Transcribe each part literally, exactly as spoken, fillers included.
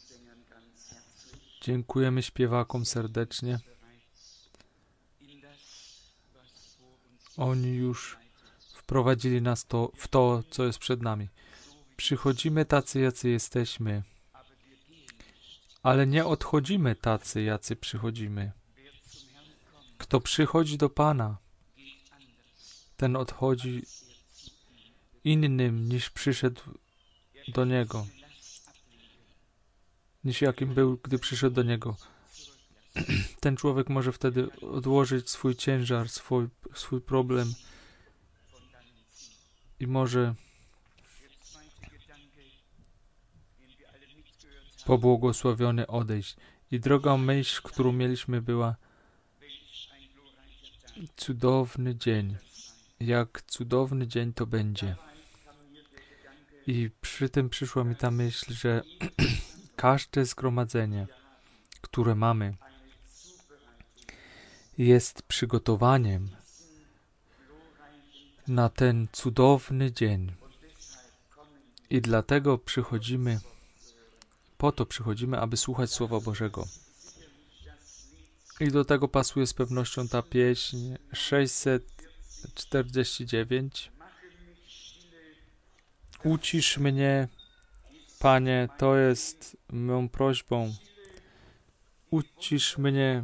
Dziękujemy śpiewakom serdecznie. Oni już wprowadzili nas to, w to, co jest przed nami. Przychodzimy tacy, jacy jesteśmy, ale nie odchodzimy tacy, jacy przychodzimy. Kto przychodzi do Pana, ten odchodzi innym, niż przyszedł do Niego. Niż jakim był, gdy przyszedł do Niego. Ten człowiek może wtedy odłożyć swój ciężar, swój, swój problem i może pobłogosławiony odejść. I droga myśl, którą mieliśmy, była cudowny dzień. Jak cudowny dzień to będzie. I przy tym przyszła mi ta myśl, że każde zgromadzenie, które mamy, jest przygotowaniem na ten cudowny dzień. I dlatego przychodzimy, po to przychodzimy, aby słuchać Słowa Bożego. I do tego pasuje z pewnością ta pieśń sześćset czterdzieści dziewięć. Ucisz mnie, Panie, to jest moją prośbą. Ucisz mnie,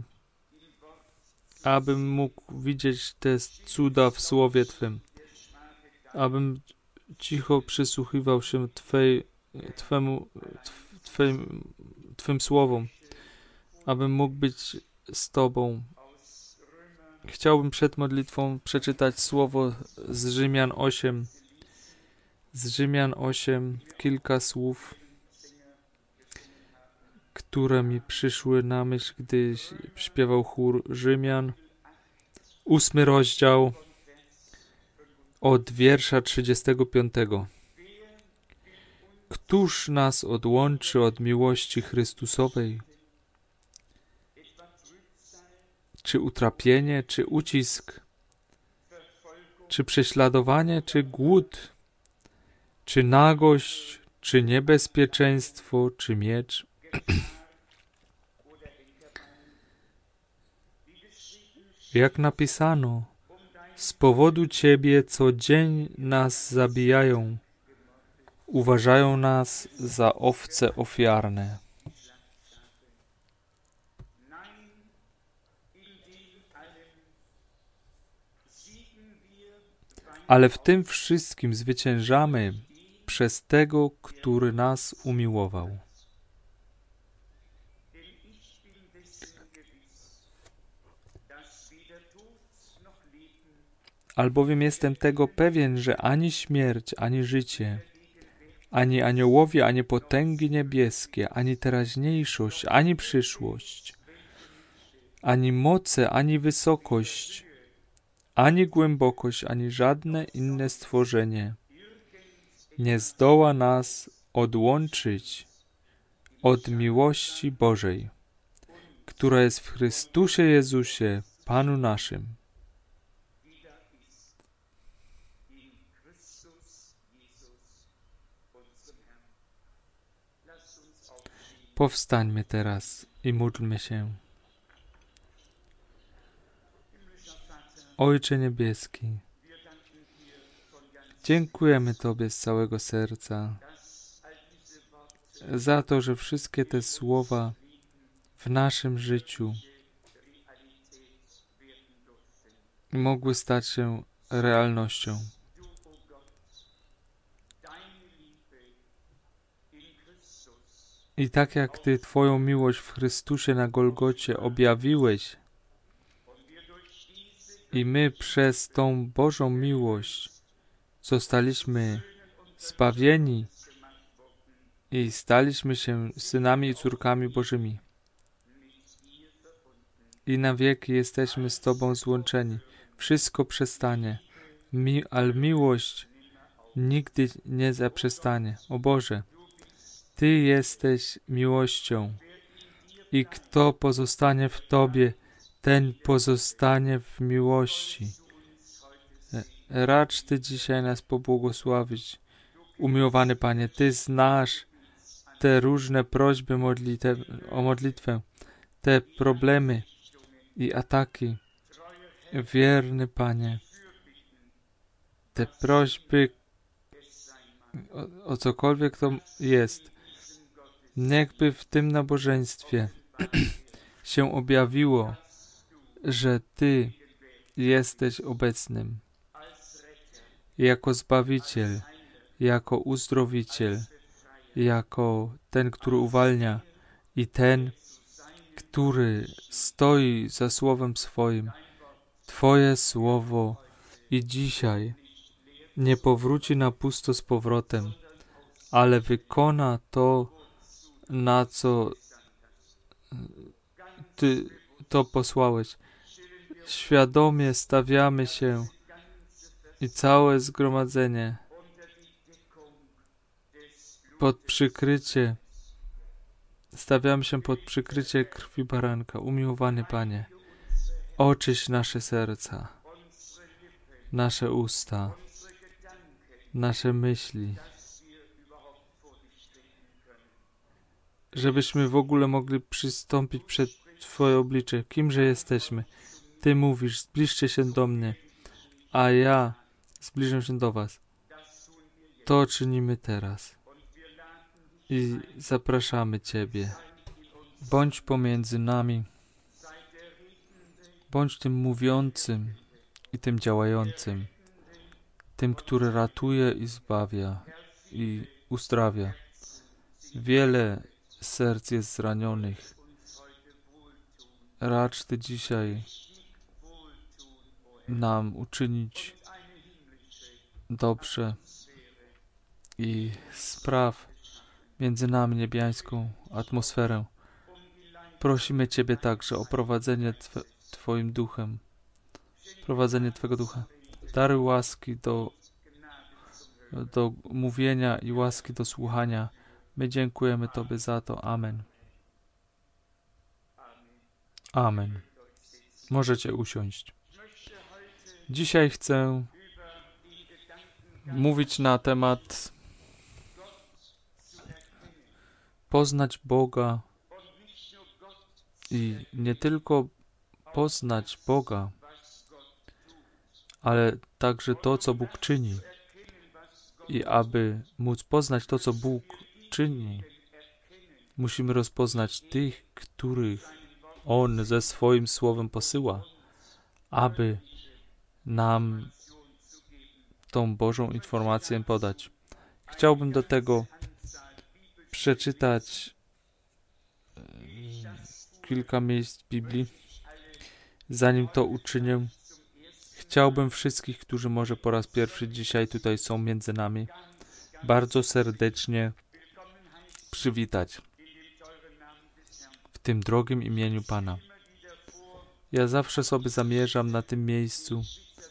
abym mógł widzieć te cuda w Słowie Twym. Abym cicho przysłuchiwał się Twej, Twemu, Twym, Twym słowom. Abym mógł być z Tobą. Chciałbym przed modlitwą przeczytać słowo z Rzymian osiem. Z Rzymian osiem kilka słów, które mi przyszły na myśl, gdy śpiewał chór Rzymian. Ósmy rozdział od wiersza trzydziestego piątego. Któż nas odłączy od miłości Chrystusowej? Czy utrapienie, czy ucisk, czy prześladowanie, czy głód, czy nagość, czy niebezpieczeństwo, czy miecz? Jak napisano, z powodu Ciebie co dzień nas zabijają, uważają nas za owce ofiarne. Ale w tym wszystkim zwyciężamy przez Tego, który nas umiłował. Albowiem jestem tego pewien, że ani śmierć, ani życie, ani aniołowie, ani potęgi niebieskie, ani teraźniejszość, ani przyszłość, ani moce, ani wysokość, ani głębokość, ani żadne inne stworzenie nie zdoła nas odłączyć od miłości Bożej, która jest w Chrystusie Jezusie, Panu naszym. Powstańmy teraz i módlmy się. Ojcze Niebieski, dziękujemy Tobie z całego serca za to, że wszystkie te słowa w naszym życiu mogły stać się realnością. I tak jak Ty Twoją miłość w Chrystusie na Golgocie objawiłeś i my przez tą Bożą miłość zostaliśmy zbawieni i staliśmy się synami i córkami Bożymi. I na wieki jesteśmy z Tobą złączeni. Wszystko przestanie, Mi, ale miłość nigdy nie zaprzestanie. O Boże, Ty jesteś miłością i kto pozostanie w Tobie, ten pozostanie w miłości. Racz Ty dzisiaj nas pobłogosławić. Umiłowany Panie, Ty znasz te różne prośby modlitew, o modlitwę, te problemy i ataki. Wierny Panie, te prośby o, o cokolwiek to jest, niechby w tym nabożeństwie się objawiło, że Ty jesteś obecnym jako Zbawiciel, jako Uzdrowiciel, jako ten, który uwalnia i ten, który stoi za Słowem swoim. Twoje Słowo i dzisiaj nie powróci na pusto z powrotem, ale wykona to, na co Ty to posłałeś. Świadomie stawiamy się i całe zgromadzenie pod przykrycie, stawiamy się pod przykrycie krwi baranka. Umiłowany Panie, oczyść nasze serca, nasze usta, nasze myśli, żebyśmy w ogóle mogli przystąpić przed Twoje oblicze. Kimże jesteśmy? Ty mówisz, zbliżcie się do mnie, a ja zbliżę się do was. To czynimy teraz i zapraszamy Ciebie. Bądź pomiędzy nami, bądź tym mówiącym i tym działającym, tym, który ratuje i zbawia i uzdrawia. Wiele serc jest zranionych. Racz Ty dzisiaj nam uczynić dobrze i spraw między nami niebiańską atmosferę. Prosimy Ciebie także o prowadzenie Twe, Twoim duchem, prowadzenie Twego ducha. Daruj łaski do, do mówienia i łaski do słuchania. My dziękujemy Tobie za to. Amen. Amen. Możecie usiąść. Dzisiaj chcę mówić na temat poznać Boga i nie tylko poznać Boga, ale także to, co Bóg czyni. I aby móc poznać to, co Bóg czyni, musimy rozpoznać tych, których On ze swoim Słowem posyła, aby nam tą Bożą informację podać. Chciałbym do tego przeczytać kilka miejsc Biblii. Zanim to uczynię, chciałbym wszystkich, którzy może po raz pierwszy dzisiaj tutaj są między nami, bardzo serdecznie przywitać w tym drogim imieniu Pana. Ja zawsze sobie zamierzam na tym miejscu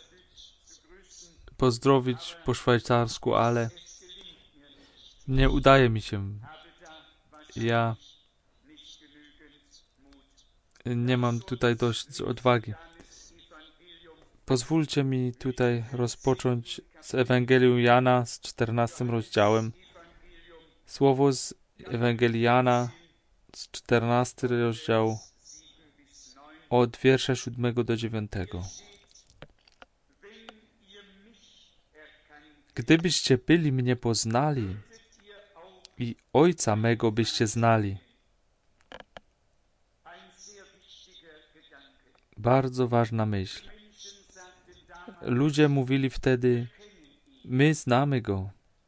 pozdrowić po szwajcarsku, ale nie udaje mi się. Ja nie mam tutaj dość odwagi. Pozwólcie mi tutaj rozpocząć z Ewangelią Jana z czternastym rozdziałem. Słowo z Ewangelii Jana z czternastego rozdziału od wiersza siódmego do dziewiątego. Gdybyście byli mnie poznali i Ojca mego byście znali. Bardzo ważna myśl. Ludzie mówili wtedy, my znamy Go.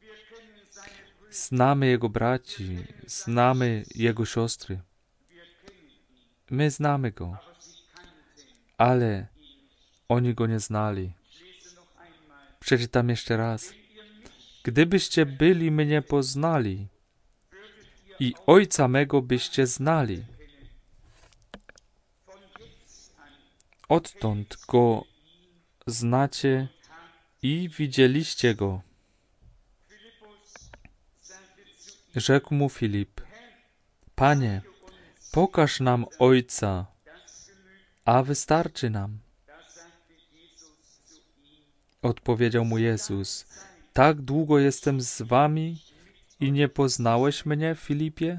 Znamy Jego braci, znamy Jego siostry. My znamy Go. Ale oni Go nie znali. Przeczytam jeszcze raz. Gdybyście byli mnie poznali i Ojca mego byście znali. Odtąd Go znacie i widzieliście Go. Rzekł mu Filip, Panie, pokaż nam Ojca, a wystarczy nam. Odpowiedział mu Jezus, tak długo jestem z wami I nie poznałeś mnie, Filipie?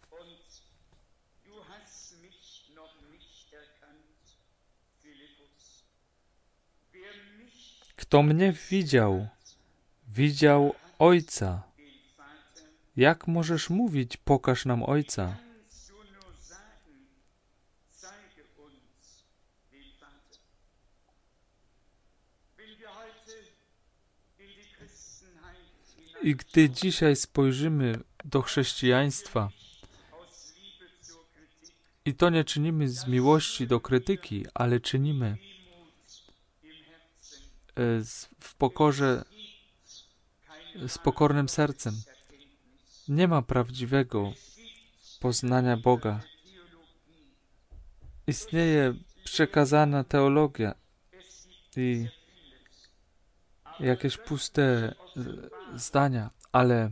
Kto mnie widział, widział Ojca. Jak możesz mówić, pokaż nam Ojca? I gdy dzisiaj spojrzymy do chrześcijaństwa, i to nie czynimy z miłości do krytyki, ale czynimy w pokorze, z pokornym sercem. Nie ma prawdziwego poznania Boga. Istnieje przekazana teologia i jakieś puste zdania, ale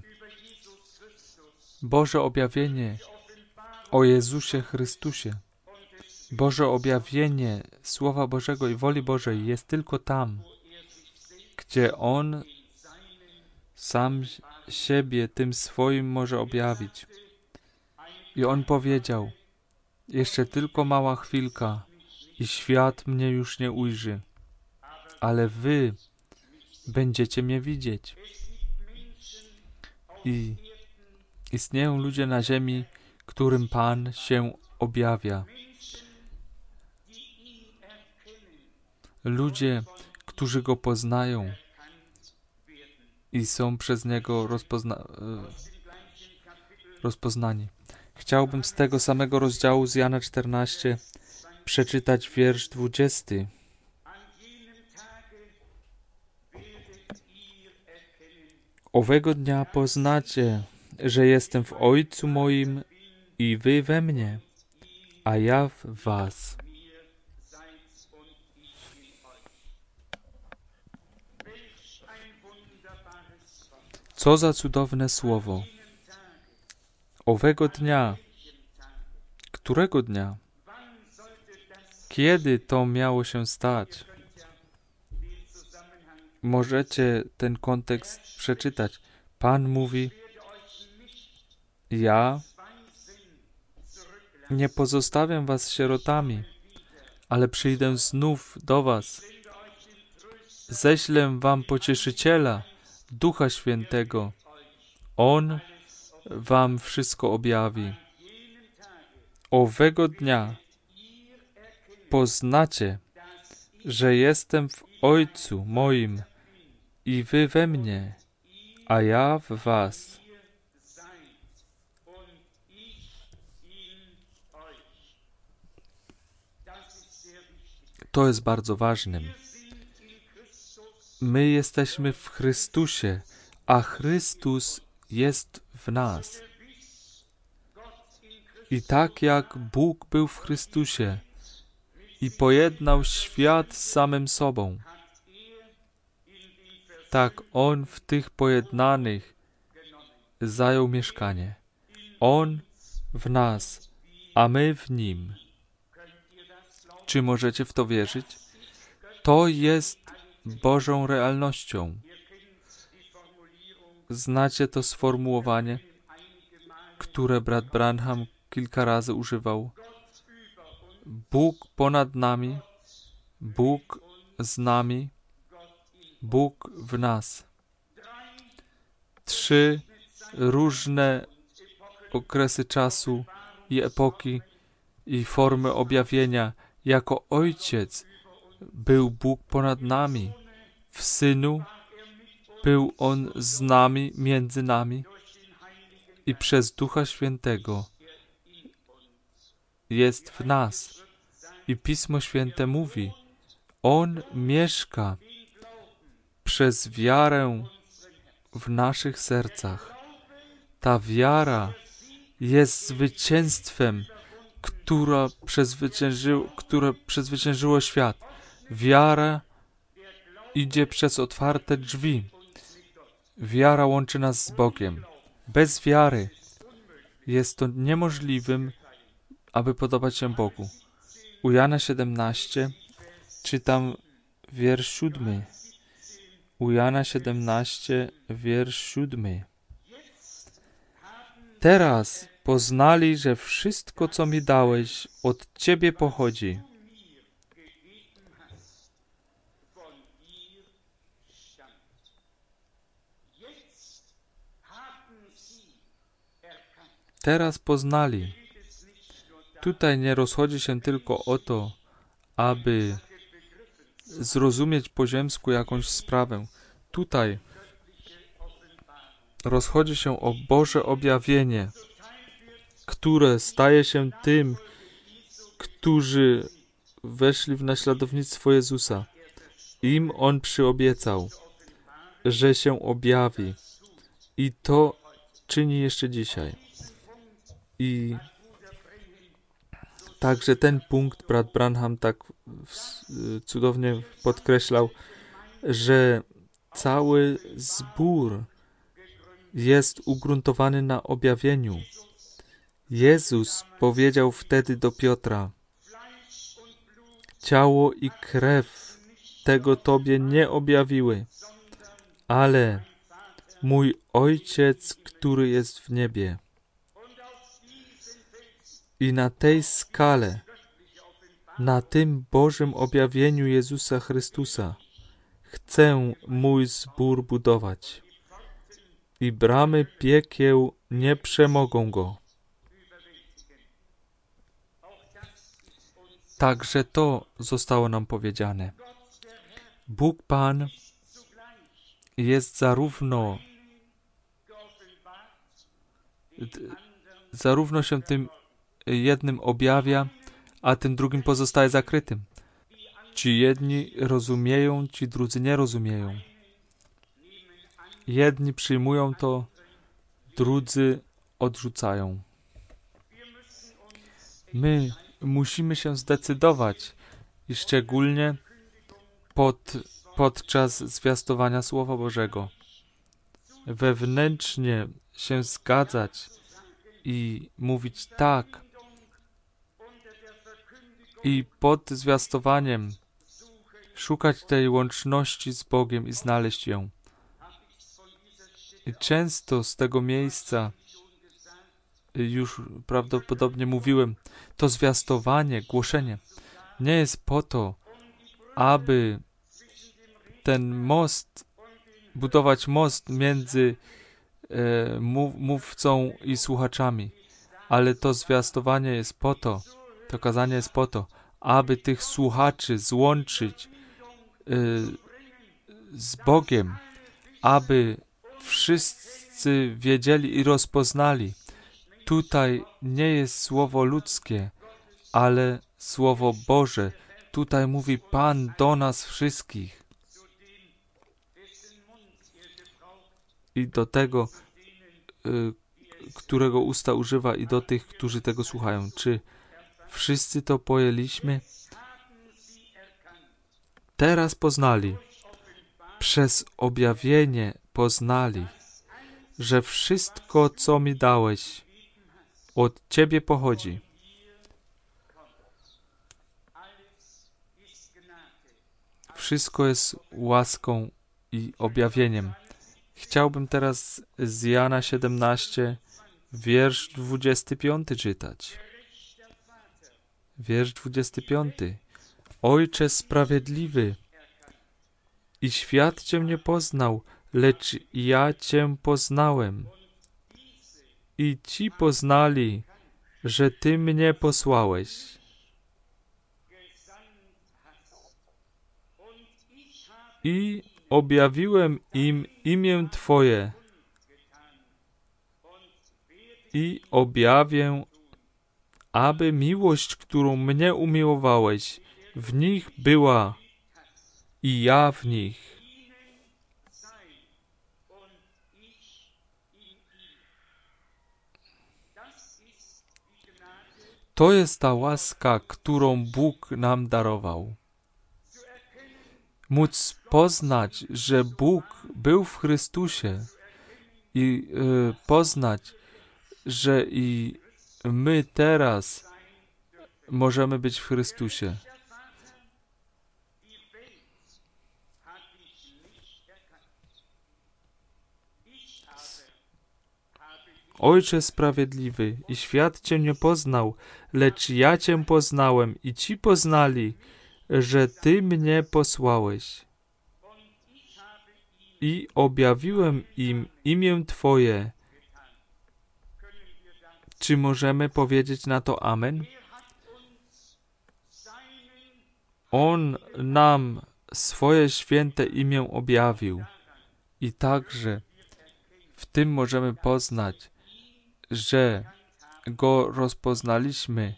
Boże objawienie o Jezusie Chrystusie, Boże objawienie Słowa Bożego i woli Bożej jest tylko tam, gdzie On sam siebie tym swoim może objawić. I On powiedział, jeszcze tylko mała chwilka i świat mnie już nie ujrzy, ale wy będziecie mnie widzieć. I istnieją ludzie na ziemi, którym Pan się objawia. Ludzie, którzy Go poznają i są przez Niego rozpozna- rozpoznani. Chciałbym z tego samego rozdziału z Jana czternaście przeczytać wiersz dwudziesty. Owego dnia poznacie, że jestem w Ojcu moim i wy we mnie, a ja w was. Co za cudowne słowo. Owego dnia. Którego dnia? Kiedy to miało się stać? Możecie ten kontekst przeczytać. Pan mówi, ja nie pozostawiam was sierotami, ale przyjdę znów do was. Ześlę wam Pocieszyciela, Ducha Świętego. On wam wszystko objawi. Owego dnia poznacie, że jestem w Ojcu moim i wy we mnie, a ja w was. To jest bardzo ważnym. My jesteśmy w Chrystusie, a Chrystus jest w nas. I tak jak Bóg był w Chrystusie i pojednał świat z samym sobą, tak On w tych pojednanych zajął mieszkanie. On w nas, a my w Nim. Czy możecie w to wierzyć? To jest Bożą realnością. Znacie to sformułowanie, które brat Branham kilka razy używał. Bóg ponad nami, Bóg z nami, Bóg w nas. Trzy różne okresy czasu i epoki i formy objawienia. Jako Ojciec był Bóg ponad nami. W Synu był On z nami, między nami i przez Ducha Świętego jest w nas. I Pismo Święte mówi, On mieszka przez wiarę w naszych sercach. Ta wiara jest zwycięstwem, która przezwyciężyło, które przezwyciężyło świat. Wiara idzie przez otwarte drzwi. Wiara łączy nas z Bogiem. Bez wiary jest to niemożliwym, aby podobać się Bogu. U Jana siedemnaście czytam wiersz siódmy. U Jana siedemnaście, wiersz siódmy. Teraz poznali, że wszystko, co mi dałeś, od Ciebie pochodzi. Teraz poznali. Tutaj nie rozchodzi się tylko o to, aby zrozumieć po ziemsku jakąś sprawę. Tutaj rozchodzi się o Boże objawienie, które staje się tym, którzy weszli w naśladownictwo Jezusa. Im On przyobiecał, że się objawi. I to czyni jeszcze dzisiaj. I także ten punkt brat Branham tak cudownie podkreślał, że cały zbór jest ugruntowany na objawieniu. Jezus powiedział wtedy do Piotra: ciało i krew tego Tobie nie objawiły, ale mój Ojciec, który jest w niebie. I na tej skale, na tym Bożym objawieniu Jezusa Chrystusa, chcę mój zbór budować. I bramy piekieł nie przemogą go. Także to zostało nam powiedziane. Bóg Pan jest zarówno zarówno się tym jednym objawia, a tym drugim pozostaje zakrytym. Ci jedni rozumieją, ci drudzy nie rozumieją. Jedni przyjmują to, drudzy odrzucają. My musimy się zdecydować i szczególnie pod, podczas zwiastowania Słowa Bożego wewnętrznie się zgadzać i mówić tak. I pod zwiastowaniem szukać tej łączności z Bogiem i znaleźć ją. I często z tego miejsca, już prawdopodobnie mówiłem, to zwiastowanie, głoszenie nie jest po to, aby ten most, budować most między e, mów, mówcą i słuchaczami, ale to zwiastowanie jest po to, to kazanie jest po to, aby tych słuchaczy złączyć y, z Bogiem, aby wszyscy wiedzieli i rozpoznali. Tutaj nie jest słowo ludzkie, ale słowo Boże. Tutaj mówi Pan do nas wszystkich. I do tego, y, którego usta używa, i do tych, którzy tego słuchają. Czy wszyscy to pojęliśmy? Teraz poznali, przez objawienie poznali, że wszystko, co mi dałeś, od Ciebie pochodzi. Wszystko jest łaską i objawieniem. Chciałbym teraz z Jana siedemnaście, wiersz dwudziesty piąty czytać. Wiersz dwudziesty piąty. Ojcze sprawiedliwy, i świat Cię nie poznał, lecz ja Cię poznałem. I ci poznali, że Ty mnie posłałeś. I objawiłem im imię Twoje. I objawię, aby miłość, którą mnie umiłowałeś, w nich była i ja w nich. To jest ta łaska, którą Bóg nam darował. Móc poznać, że Bóg był w Chrystusie i y, poznać, że i my teraz możemy być w Chrystusie. Ojcze sprawiedliwy, i świat Cię nie poznał, lecz ja Cię poznałem i ci poznali, że Ty mnie posłałeś. I objawiłem im imię Twoje. Czy możemy powiedzieć na to amen? On nam swoje święte imię objawił. I także w tym możemy poznać, że Go rozpoznaliśmy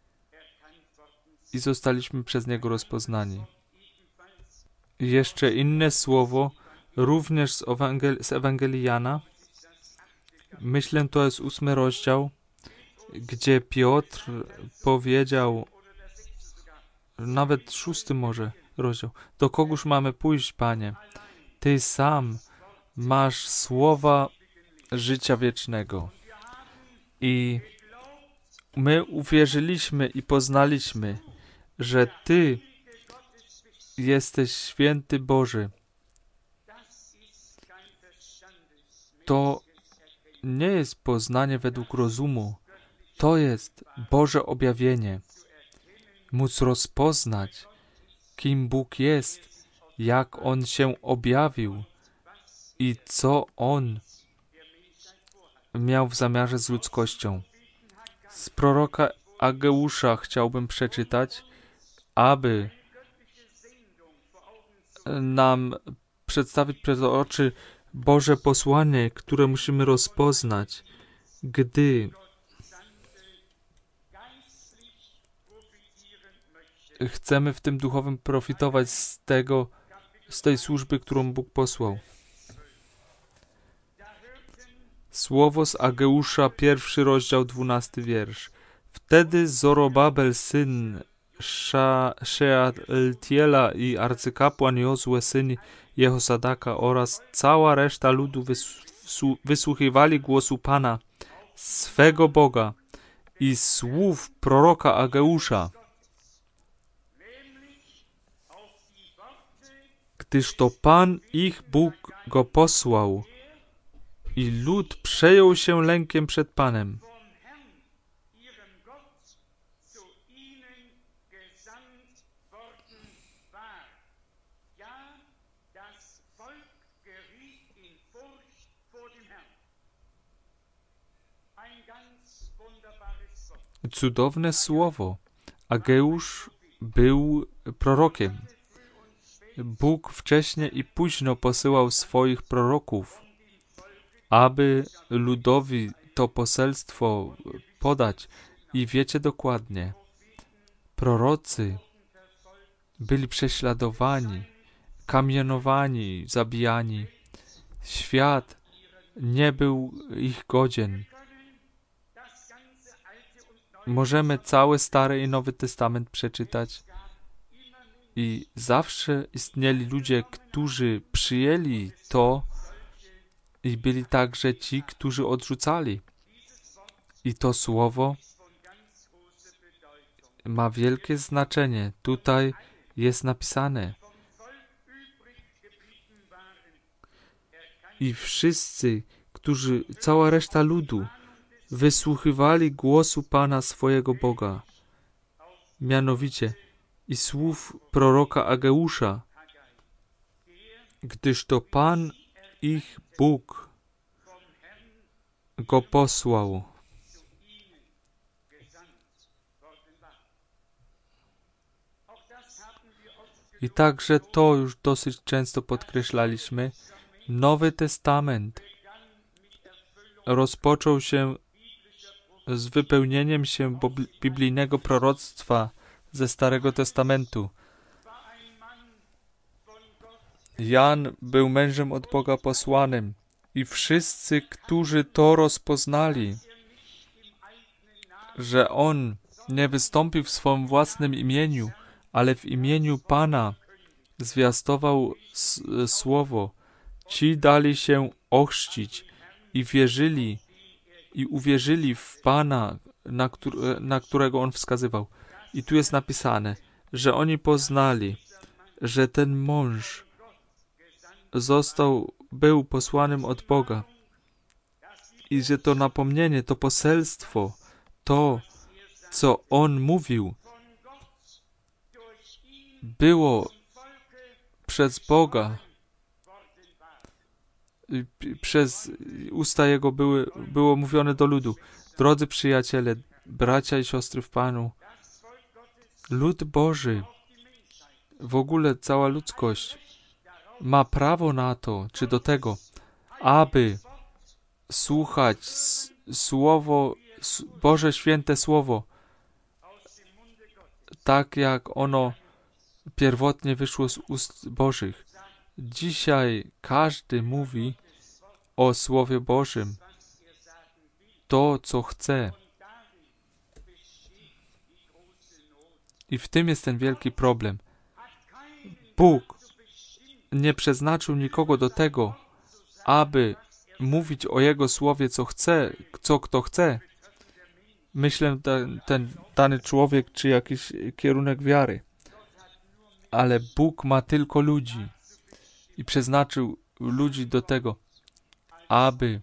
i zostaliśmy przez Niego rozpoznani. I jeszcze inne słowo, również z, Ewangel- z Ewangelii Jana. Myślę, to jest ósmy rozdział, gdzie Piotr powiedział, nawet szósty może rozdział, do kogóż mamy pójść, Panie? Ty sam masz słowa życia wiecznego. I my uwierzyliśmy i poznaliśmy, że Ty jesteś święty Boży. To nie jest poznanie według rozumu. To jest Boże objawienie. Móc rozpoznać, kim Bóg jest, jak On się objawił i co On miał w zamiarze z ludzkością. Z proroka Ageusza chciałbym przeczytać, aby nam przedstawić przed oczy Boże posłanie, które musimy rozpoznać, gdy chcemy w tym duchowym profitować z tego, z tej służby, którą Bóg posłał. Słowo z Ageusza, pierwszy rozdział, dwunasty wiersz. Wtedy Zorobabel, syn Szealtiela i arcykapłan Jozue, syn Jehosadaka oraz cała reszta ludu wys- wysłuchiwali głosu Pana, swego Boga i słów proroka Ageusza. Gdyż to Pan ich Bóg go posłał i lud przejął się lękiem przed Panem. Cudowne słowo. Ageusz był prorokiem. Bóg wcześnie i późno posyłał swoich proroków, aby ludowi to poselstwo podać. I wiecie dokładnie, prorocy byli prześladowani, kamienowani, zabijani. Świat nie był ich godzien. Możemy cały Stary i Nowy Testament przeczytać i zawsze istnieli ludzie, którzy przyjęli to i byli także ci, którzy odrzucali. I to słowo ma wielkie znaczenie. Tutaj jest napisane: i wszyscy, którzy, cała reszta ludu, wysłuchiwali głosu Pana swojego Boga, mianowicie i słów proroka Ageusza, gdyż to Pan ich Bóg go posłał. I także to już dosyć często podkreślaliśmy. Nowy Testament rozpoczął się z wypełnieniem się biblijnego proroctwa ze Starego Testamentu. Jan był mężem od Boga posłanym i wszyscy, którzy to rozpoznali, że on nie wystąpił w swym własnym imieniu, ale w imieniu Pana zwiastował s- słowo, ci dali się ochrzcić i wierzyli i uwierzyli w Pana, na, któr- na którego on wskazywał. I tu jest napisane, że oni poznali, że ten mąż został, był posłanym od Boga i że to napomnienie, to poselstwo, to, co On mówił, było przez Boga, przez usta Jego były, było mówione do ludu. Drodzy przyjaciele, bracia i siostry w Panu, lud Boży, w ogóle cała ludzkość ma prawo na to, czy do tego, aby słuchać Słowo, Boże Święte Słowo, tak jak ono pierwotnie wyszło z ust Bożych. Dzisiaj każdy mówi o Słowie Bożym to, co chce. I w tym jest ten wielki problem. Bóg nie przeznaczył nikogo do tego, aby mówić o Jego Słowie, co chce, co kto chce. Myślę, ten, ten dany człowiek, czy jakiś kierunek wiary. Ale Bóg ma tylko ludzi i przeznaczył ludzi do tego, aby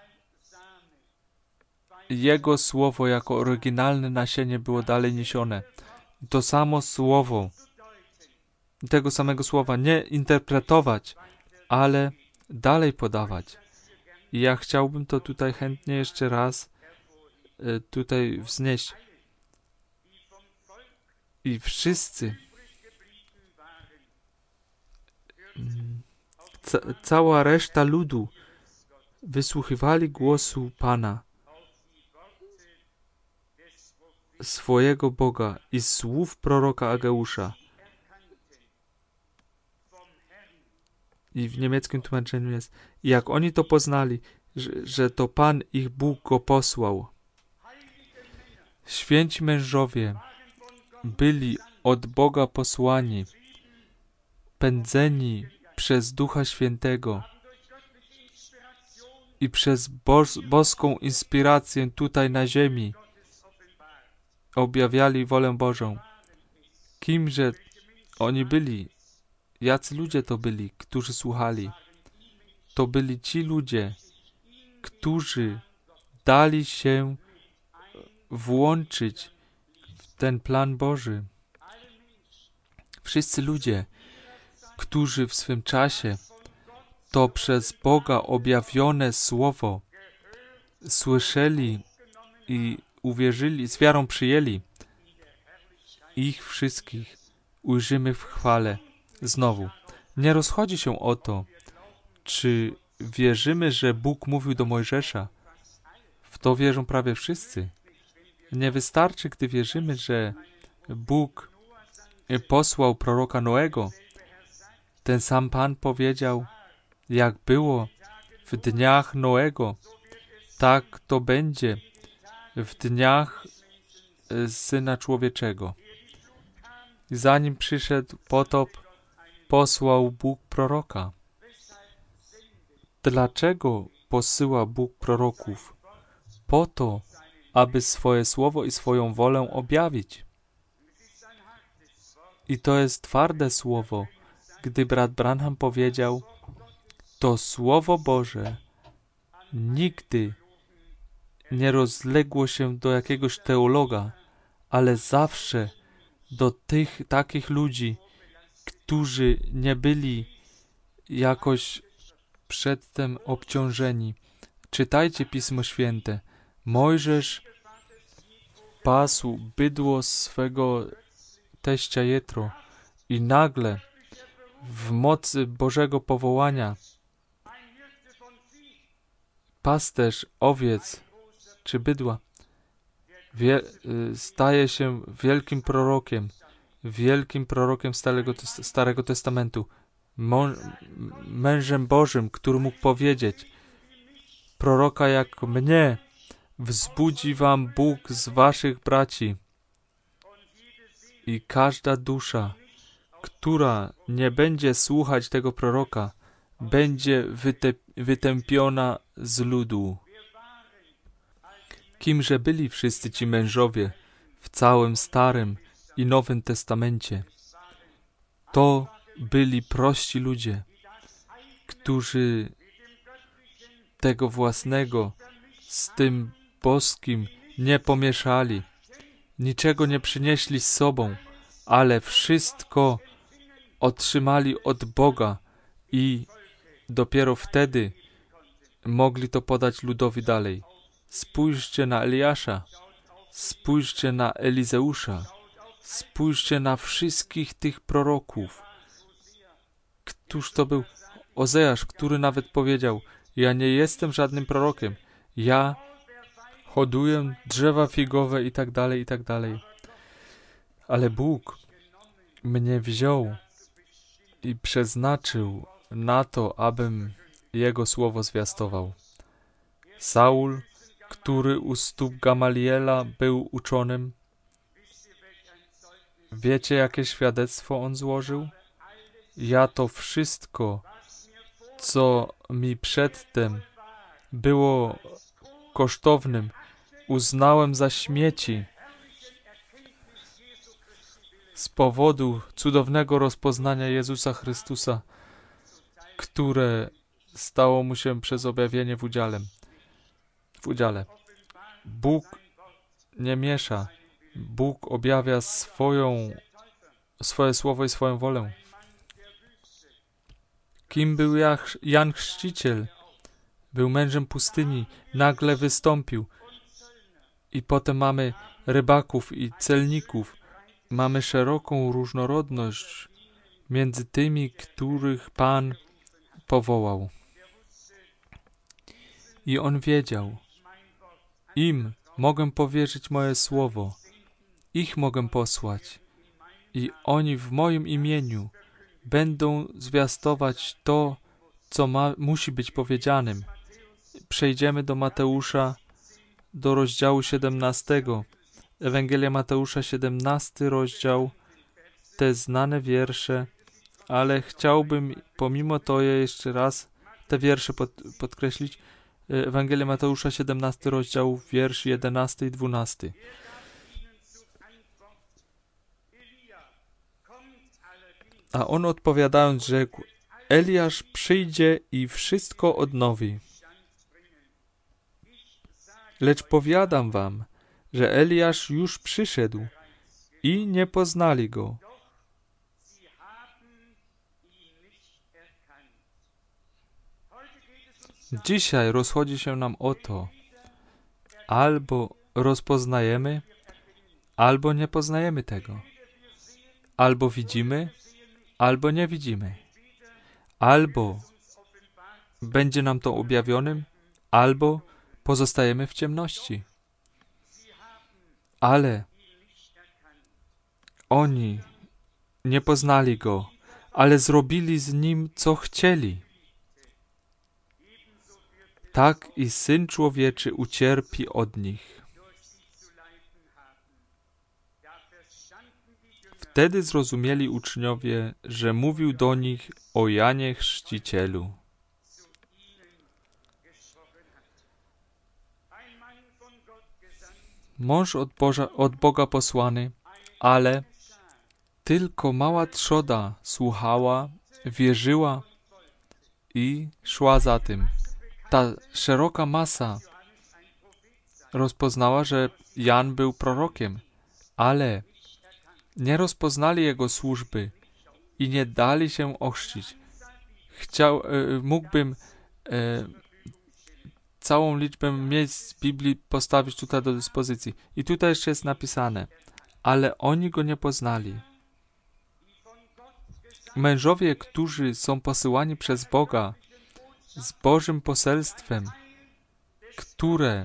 Jego Słowo jako oryginalne nasienie było dalej niesione. To samo Słowo, tego samego Słowa nie interpretować, ale dalej podawać. I ja chciałbym to tutaj chętnie jeszcze raz y, tutaj wznieść. I wszyscy, ca cała reszta ludu wysłuchiwali głosu Pana, swojego Boga i słów proroka Ageusza. I w niemieckim tłumaczeniu jest, jak oni to poznali, że, że to Pan ich Bóg go posłał. Święci mężowie byli od Boga posłani, pędzeni przez Ducha Świętego i przez bos boską inspirację tutaj na ziemi objawiali wolę Bożą. Kimże oni byli? Jacy ludzie to byli, którzy słuchali? To byli ci ludzie, którzy dali się włączyć w ten plan Boży. Wszyscy ludzie, którzy w swym czasie to przez Boga objawione Słowo słyszeli i uwierzyli, z wiarą przyjęli, ich wszystkich ujrzymy w chwale. Znowu, nie rozchodzi się o to, czy wierzymy, że Bóg mówił do Mojżesza. W to wierzą prawie wszyscy. Nie wystarczy, gdy wierzymy, że Bóg posłał proroka Noego. Ten sam Pan powiedział, jak było w dniach Noego, tak to będzie w dniach Syna Człowieczego. Zanim przyszedł potop, posłał Bóg proroka. Dlaczego posyła Bóg proroków? Po to, aby swoje słowo i swoją wolę objawić. I to jest twarde słowo. Gdy brat Branham powiedział, to Słowo Boże nigdy nie rozległo się do jakiegoś teologa, ale zawsze do tych takich ludzi, którzy nie byli jakoś przedtem obciążeni. Czytajcie Pismo Święte. Mojżesz pasł bydło swego teścia Jetro i nagle w mocy Bożego powołania pasterz owiec czy bydła wie, staje się wielkim prorokiem, wielkim prorokiem Starego, Starego Testamentu, mą, mężem Bożym, który mógł powiedzieć, proroka jak mnie wzbudzi wam Bóg z waszych braci i każda dusza, która nie będzie słuchać tego proroka, będzie wyte, wytępiona z ludu. Kimże byli wszyscy ci mężowie w całym Starym i Nowym Testamencie? To byli prości ludzie, którzy tego własnego z tym boskim nie pomieszali, niczego nie przynieśli z sobą, ale wszystko otrzymali od Boga i dopiero wtedy mogli to podać ludowi dalej. Spójrzcie na Eliasza, spójrzcie na Elizeusza, spójrzcie na wszystkich tych proroków. Któż to był? Ozeasz, który nawet powiedział: ja nie jestem żadnym prorokiem, ja hoduję drzewa figowe i tak dalej, i tak dalej. Ale Bóg mnie wziął i przeznaczył na to, abym Jego słowo zwiastował. Saul, który u stóp Gamaliela był uczonym, wiecie, jakie świadectwo on złożył? Ja to wszystko, co mi przedtem było kosztownym, uznałem za śmieci z powodu cudownego rozpoznania Jezusa Chrystusa, które stało mu się przez objawienie w udziale. W udziale. Bóg nie miesza. Bóg objawia swoją, swoje słowo i swoją wolę. Kim był Jan Chrzciciel? Był mężem pustyni. Nagle wystąpił. I potem mamy rybaków i celników. Mamy szeroką różnorodność między tymi, których Pan powołał. I on wiedział, im mogę powierzyć moje słowo, ich mogę posłać i oni w moim imieniu będą zwiastować to, co ma, musi być powiedzianym. Przejdziemy do Mateusza, do rozdziału siedemnastego. Ewangelia Mateusza, siedemnasty rozdział, te znane wiersze, ale chciałbym pomimo to je jeszcze raz te wiersze pod, podkreślić. Ewangelia Mateusza, siedemnasty rozdział, wiersz jedenasty i dwunasty. A on odpowiadając rzekł: Eliasz przyjdzie i wszystko odnowi. Lecz powiadam wam, że Eliasz już przyszedł i nie poznali go. Dzisiaj rozchodzi się nam o to, albo rozpoznajemy, albo nie poznajemy tego. Albo widzimy, albo nie widzimy. Albo będzie nam to objawionym, albo pozostajemy w ciemności. Ale oni nie poznali Go, ale zrobili z Nim, co chcieli. Tak i Syn Człowieczy ucierpi od nich. Wtedy zrozumieli uczniowie, że mówił do nich o Janie Chrzcicielu. Mąż od, Boża, od Boga posłany, ale tylko mała trzoda słuchała, wierzyła i szła za tym. Ta szeroka masa rozpoznała, że Jan był prorokiem, ale nie rozpoznali jego służby i nie dali się ochrzcić. Chciał, e, mógłbym e, całą liczbę miejsc z Biblii postawić tutaj do dyspozycji. I tutaj jeszcze jest napisane, ale oni go nie poznali. Mężowie, którzy są posyłani przez Boga z Bożym poselstwem, które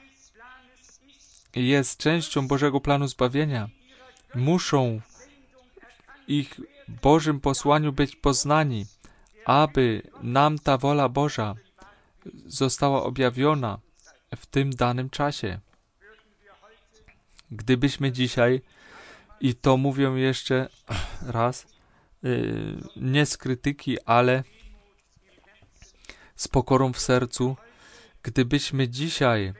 jest częścią Bożego planu zbawienia, muszą w ich Bożym posłaniu być poznani, aby nam ta wola Boża została objawiona w tym danym czasie. Gdybyśmy dzisiaj, i to mówię jeszcze raz, yy, nie z krytyki, ale z pokorą w sercu, gdybyśmy dzisiaj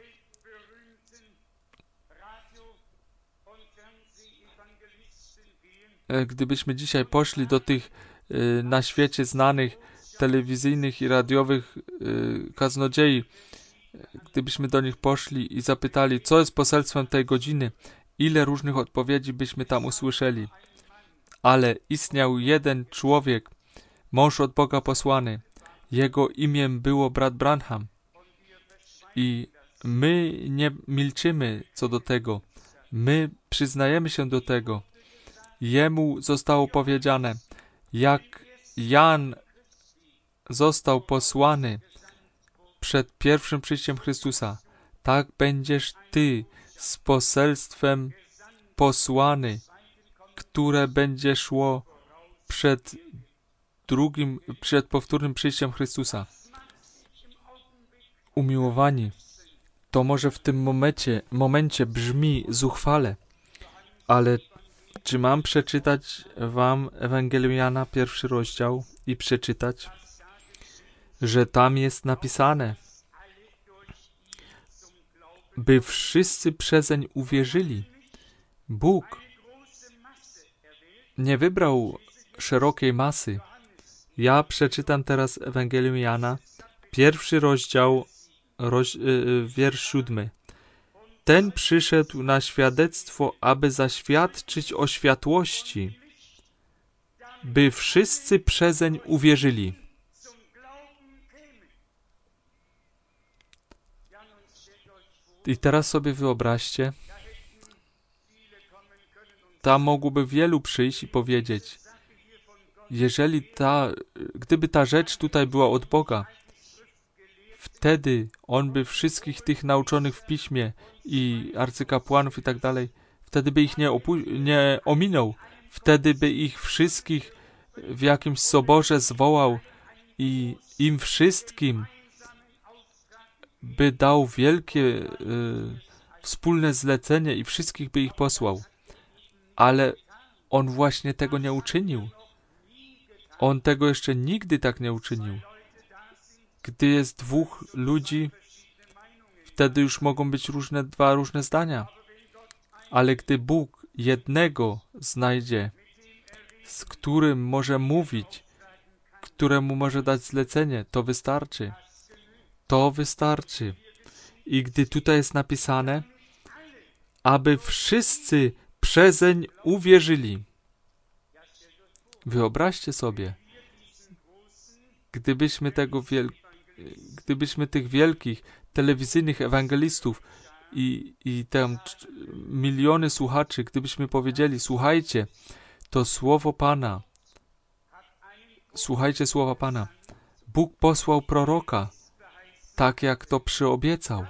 gdybyśmy dzisiaj poszli do tych yy, na świecie znanych telewizyjnych i radiowych yy, kaznodziei gdybyśmy do nich poszli i zapytali, co jest poselstwem tej godziny, ile różnych odpowiedzi byśmy tam usłyszeli. Ale istniał jeden człowiek, mąż od Boga posłany. Jego imię było brat Branham. I my nie milczymy co do tego. My przyznajemy się do tego. Jemu zostało powiedziane, jak Jan został posłany przed pierwszym przyjściem Chrystusa, tak będziesz ty z poselstwem posłany, które będzie szło przed drugim, przed powtórnym przyjściem Chrystusa. Umiłowani, to może w tym momencie, momencie brzmi zuchwale, ale czy mam przeczytać wam Ewangelię Jana, pierwszy rozdział i przeczytać, że tam jest napisane, by wszyscy przezeń uwierzyli. Bóg nie wybrał szerokiej masy. Ja przeczytam teraz Ewangelię Jana, pierwszy rozdział, roz, yy, wiersz siódmy. Ten przyszedł na świadectwo, aby zaświadczyć o światłości, by wszyscy przezeń uwierzyli. I teraz sobie wyobraźcie, tam mogłoby wielu przyjść i powiedzieć, jeżeli ta, gdyby ta rzecz tutaj była od Boga, wtedy On by wszystkich tych nauczonych w Piśmie i arcykapłanów i tak dalej, wtedy by ich nie, opu- nie ominął, wtedy by ich wszystkich w jakimś soborze zwołał i im wszystkim by dał wielkie y, wspólne zlecenie i wszystkich by ich posłał. Ale On właśnie tego nie uczynił. On tego jeszcze nigdy tak nie uczynił. Gdy jest dwóch ludzi, wtedy już mogą być różne, dwa różne zdania. Ale gdy Bóg jednego znajdzie, z którym może mówić, któremu może dać zlecenie, to wystarczy. To wystarczy. I gdy tutaj jest napisane, aby wszyscy przezeń uwierzyli. Wyobraźcie sobie, gdybyśmy tego wiel... gdybyśmy tych wielkich telewizyjnych ewangelistów i, i tam miliony słuchaczy, gdybyśmy powiedzieli, słuchajcie, to słowo Pana, słuchajcie słowa Pana, Bóg posłał proroka, tak jak to przyobiecał,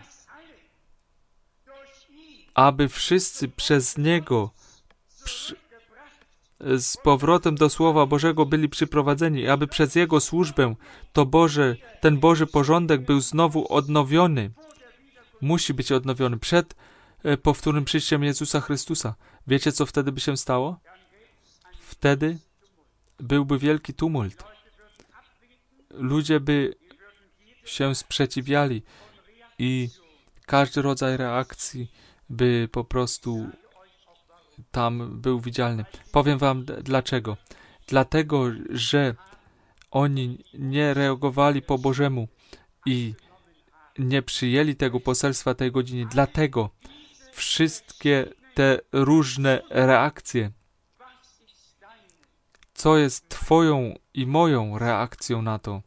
aby wszyscy przez Niego przy... z powrotem do Słowa Bożego byli przyprowadzeni, aby przez Jego służbę to Boże, ten Boży porządek był znowu odnowiony. Musi być odnowiony przed powtórnym przyjściem Jezusa Chrystusa. Wiecie, co wtedy by się stało? Wtedy byłby wielki tumult. Ludzie by się sprzeciwiali i każdy rodzaj reakcji by po prostu tam był widzialny. Powiem wam d- dlaczego. Dlatego, że oni nie reagowali po Bożemu i nie przyjęli tego poselstwa tej godziny. Dlatego wszystkie te różne reakcje, co jest twoją i moją reakcją na to?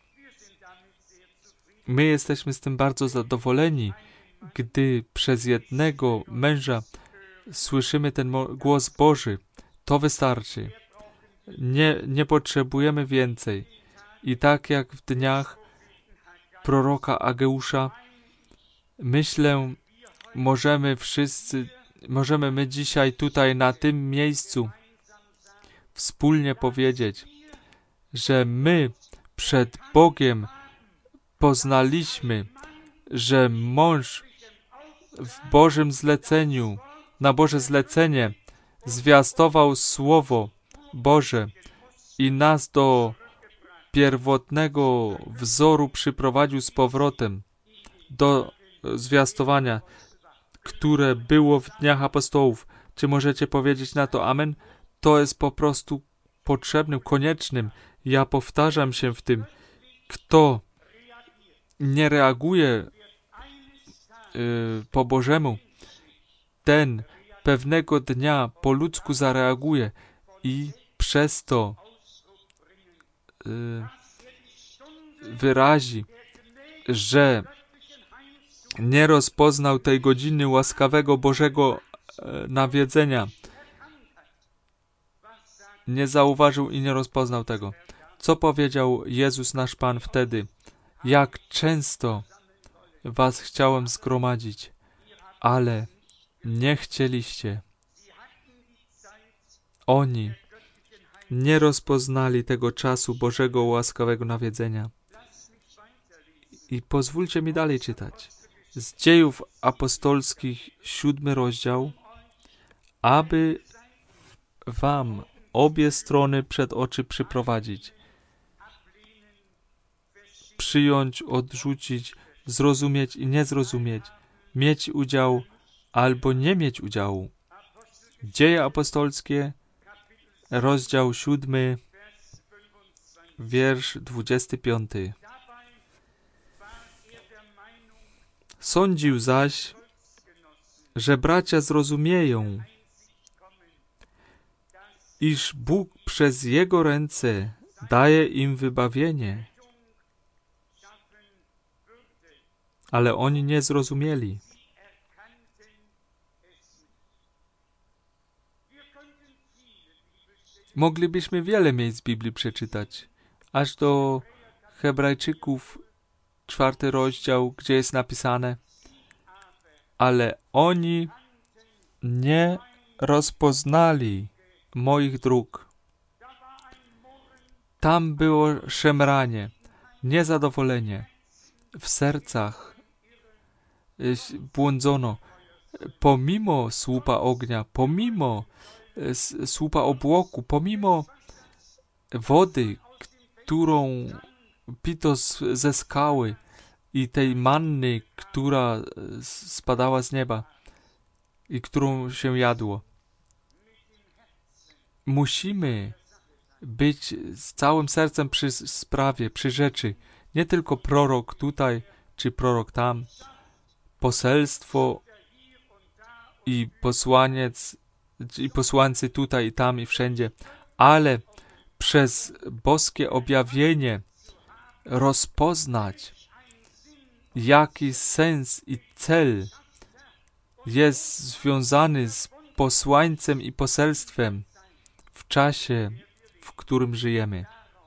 My jesteśmy z tym bardzo zadowoleni, gdy przez jednego męża słyszymy ten mo- głos Boży. To wystarczy. Nie, nie potrzebujemy więcej. I tak jak w dniach proroka Ageusza, myślę, możemy wszyscy, możemy my dzisiaj tutaj na tym miejscu wspólnie powiedzieć, że my przed Bogiem poznaliśmy, że mąż w Bożym zleceniu, na Boże zlecenie zwiastował Słowo Boże i nas do pierwotnego wzoru przyprowadził z powrotem do zwiastowania, które było w dniach apostołów. Czy możecie powiedzieć na to amen? To jest po prostu potrzebnym, koniecznym. Ja powtarzam się w tym. Kto nie reaguje yy, po Bożemu, ten pewnego dnia po ludzku zareaguje i przez to yy, wyrazi, że nie rozpoznał tej godziny łaskawego Bożego e, nawiedzenia. Nie zauważył i nie rozpoznał tego. Co powiedział Jezus nasz Pan wtedy? Jak często was chciałem zgromadzić, ale nie chcieliście. Oni nie rozpoznali tego czasu Bożego łaskawego nawiedzenia. I pozwólcie mi dalej czytać. Z Dziejów Apostolskich, siódmy rozdział, aby wam obie strony przed oczy przyprowadzić, przyjąć, odrzucić, zrozumieć i nie zrozumieć, mieć udział albo nie mieć udziału. Dzieje apostolskie, rozdział siódmy, wiersz dwudziesty piąty. Sądził zaś, że bracia zrozumieją, iż Bóg przez Jego ręce daje im wybawienie. Ale oni nie zrozumieli. Moglibyśmy wiele miejsc Biblii przeczytać, aż do Hebrajczyków, czwarty rozdział, gdzie jest napisane, ale oni nie rozpoznali moich dróg. Tam było szemranie, niezadowolenie. W sercach błądzono. Pomimo słupa ognia, pomimo słupa obłoku, pomimo wody, którą pito ze skały i tej manny, która spadała z nieba i którą się jadło. Musimy być z całym sercem przy sprawie, przy rzeczy. Nie tylko prorok tutaj, czy prorok tam, poselstwo i posłaniec, i posłańcy tutaj i tam i wszędzie, ale przez boskie objawienie rozpoznać, jaki sens i cel jest związany z posłańcem i poselstwem w czasie, w którym żyjemy.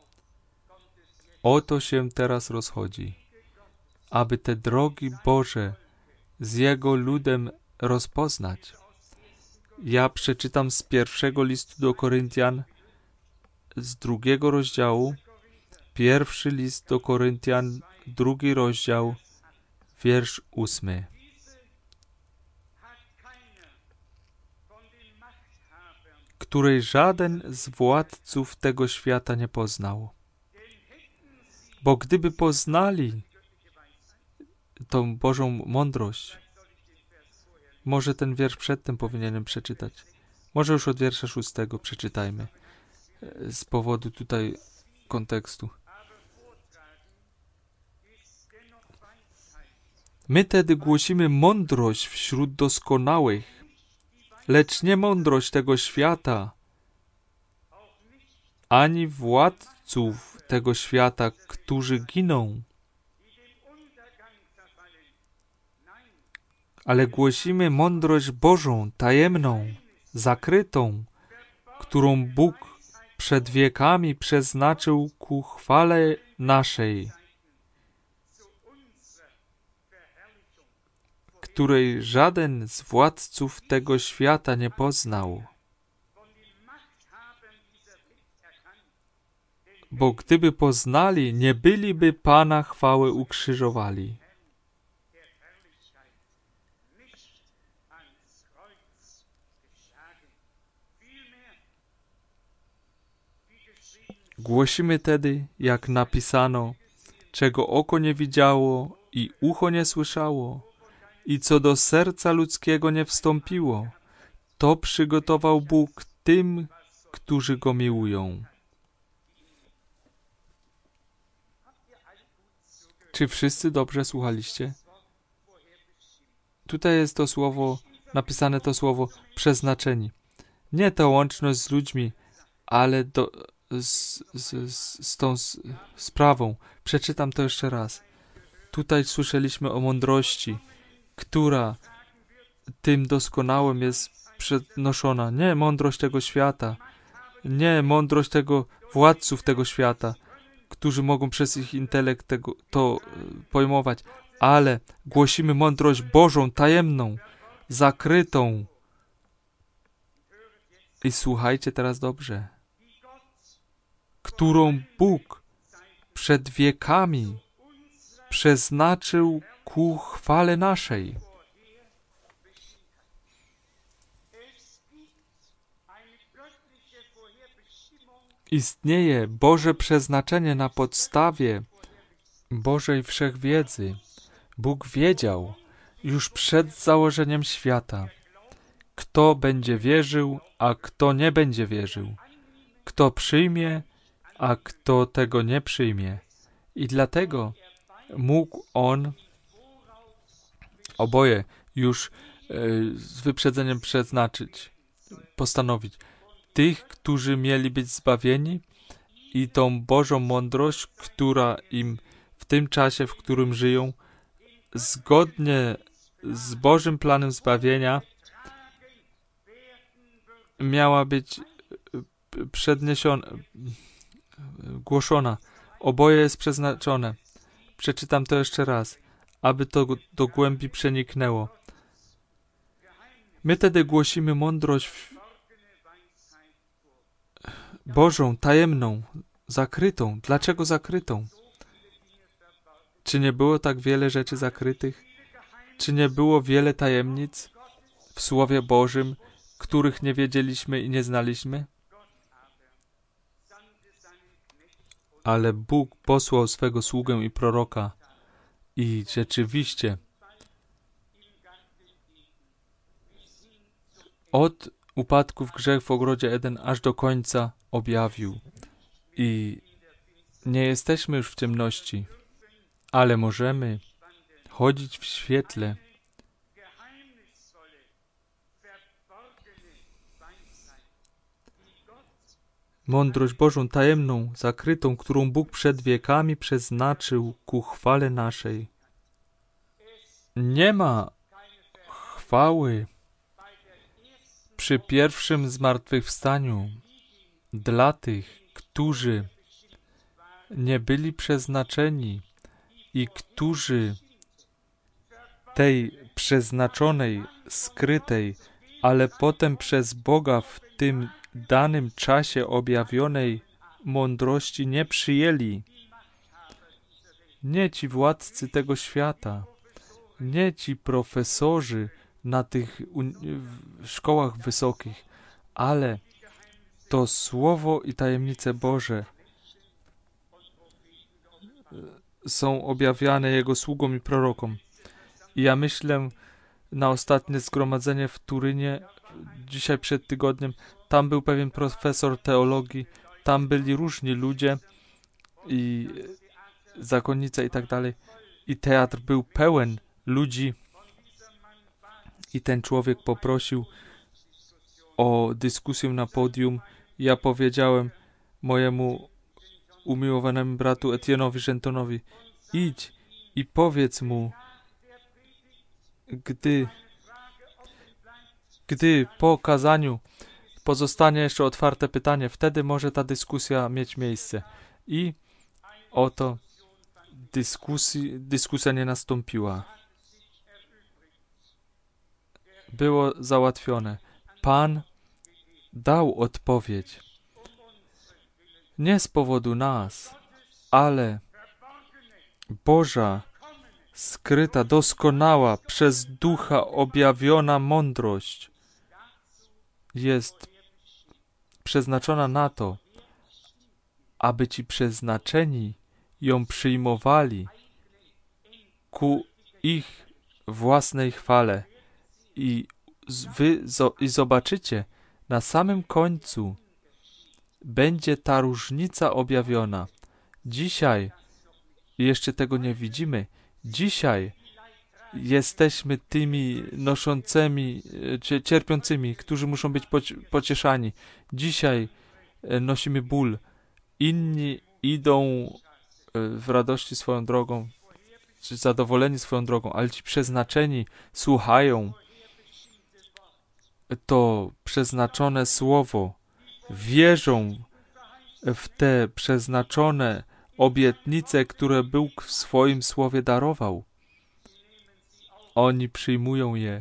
O to się teraz rozchodzi, aby te drogi Boże z Jego ludem rozpoznać. Ja przeczytam z pierwszego listu do Koryntian, z drugiego rozdziału, pierwszy list do Koryntian, drugi rozdział, wiersz ósmy. Której żaden z władców tego świata nie poznał. Bo gdyby poznali tą Bożą mądrość, może ten wiersz przedtem powinienem przeczytać. Może już od wiersza szóstego przeczytajmy. Z powodu tutaj kontekstu. My tedy głosimy mądrość wśród doskonałych, lecz nie mądrość tego świata, ani władców tego świata, którzy giną. Ale głosimy mądrość Bożą, tajemną, zakrytą, którą Bóg przed wiekami przeznaczył ku chwale naszej, której żaden z władców tego świata nie poznał. Bo gdyby poznali, nie byliby Pana chwały ukrzyżowali. Głosimy tedy, jak napisano, czego oko nie widziało i ucho nie słyszało, i co do serca ludzkiego nie wstąpiło, to przygotował Bóg tym, którzy Go miłują. Czy wszyscy dobrze słuchaliście? tutaj jest to słowo, napisane to słowo przeznaczeni. Nie to łączność z ludźmi, ale do, z, z, z, z tą z, sprawą. Przeczytam to jeszcze raz. Tutaj słyszeliśmy o mądrości, która tym doskonałym jest przenoszona. Nie mądrość tego świata, nie mądrość tego władców tego świata, którzy mogą przez ich intelekt tego, to pojmować, ale głosimy mądrość Bożą, tajemną, zakrytą. I słuchajcie teraz dobrze. Którą Bóg przed wiekami przeznaczył ku chwale naszej. Istnieje Boże przeznaczenie na podstawie Bożej wszechwiedzy. Bóg wiedział już przed założeniem świata, kto będzie wierzył, a kto nie będzie wierzył, kto przyjmie, a kto tego nie przyjmie. I dlatego mógł On oboje już y, z wyprzedzeniem przeznaczyć, postanowić tych, którzy mieli być zbawieni i tą Bożą mądrość, która im w tym czasie, w którym żyją, zgodnie z Bożym planem zbawienia miała być przedniesiona, głoszona. Oboje jest przeznaczone. Przeczytam to jeszcze raz, aby to do głębi przeniknęło. My tedy głosimy mądrość Bożą, tajemną, zakrytą. Dlaczego zakrytą? Czy nie było tak wiele rzeczy zakrytych? Czy nie było wiele tajemnic w Słowie Bożym, których nie wiedzieliśmy i nie znaliśmy? Ale Bóg posłał swego sługę i proroka i rzeczywiście od upadku w grzech w ogrodzie Eden aż do końca objawił. I nie jesteśmy już w ciemności, ale możemy chodzić w świetle. Mądrość Bożą tajemną, zakrytą, którą Bóg przed wiekami przeznaczył ku chwale naszej. Nie ma chwały przy pierwszym zmartwychwstaniu dla tych, którzy nie byli przeznaczeni i którzy tej przeznaczonej, skrytej, ale potem przez Boga w tym danym czasie objawionej mądrości nie przyjęli. Nie ci władcy tego świata, nie ci profesorzy na tych szkołach wysokich, ale to Słowo i tajemnice Boże są objawiane Jego sługom i prorokom. I ja myślę na ostatnie zgromadzenie w Turynie, dzisiaj przed tygodniem, tam był pewien profesor teologii, tam byli różni ludzie i zakonnice i tak dalej. I teatr był pełen ludzi i ten człowiek poprosił o dyskusję na podium. Ja powiedziałem mojemu umiłowanemu bratu Etienne'owi Gentonowi, idź i powiedz mu, gdy, gdy po kazaniu pozostanie jeszcze otwarte pytanie, wtedy może ta dyskusja mieć miejsce. I oto dyskusji, dyskusja nie nastąpiła. Było załatwione. Pan dał odpowiedź. Nie z powodu nas, ale Boża, skryta, doskonała, przez Ducha objawiona mądrość jest przeznaczona na to, aby ci przeznaczeni ją przyjmowali ku ich własnej chwale. I wy i zobaczycie, na samym końcu będzie ta różnica objawiona. Dzisiaj jeszcze tego nie widzimy. Dzisiaj jesteśmy tymi noszącymi, cierpiącymi, którzy muszą być pocieszani. Dzisiaj nosimy ból. Inni idą w radości swoją drogą, czy zadowoleni swoją drogą, ale ci przeznaczeni słuchają to przeznaczone słowo, wierzą w te przeznaczone obietnice, które Bóg w swoim słowie darował. Oni przyjmują je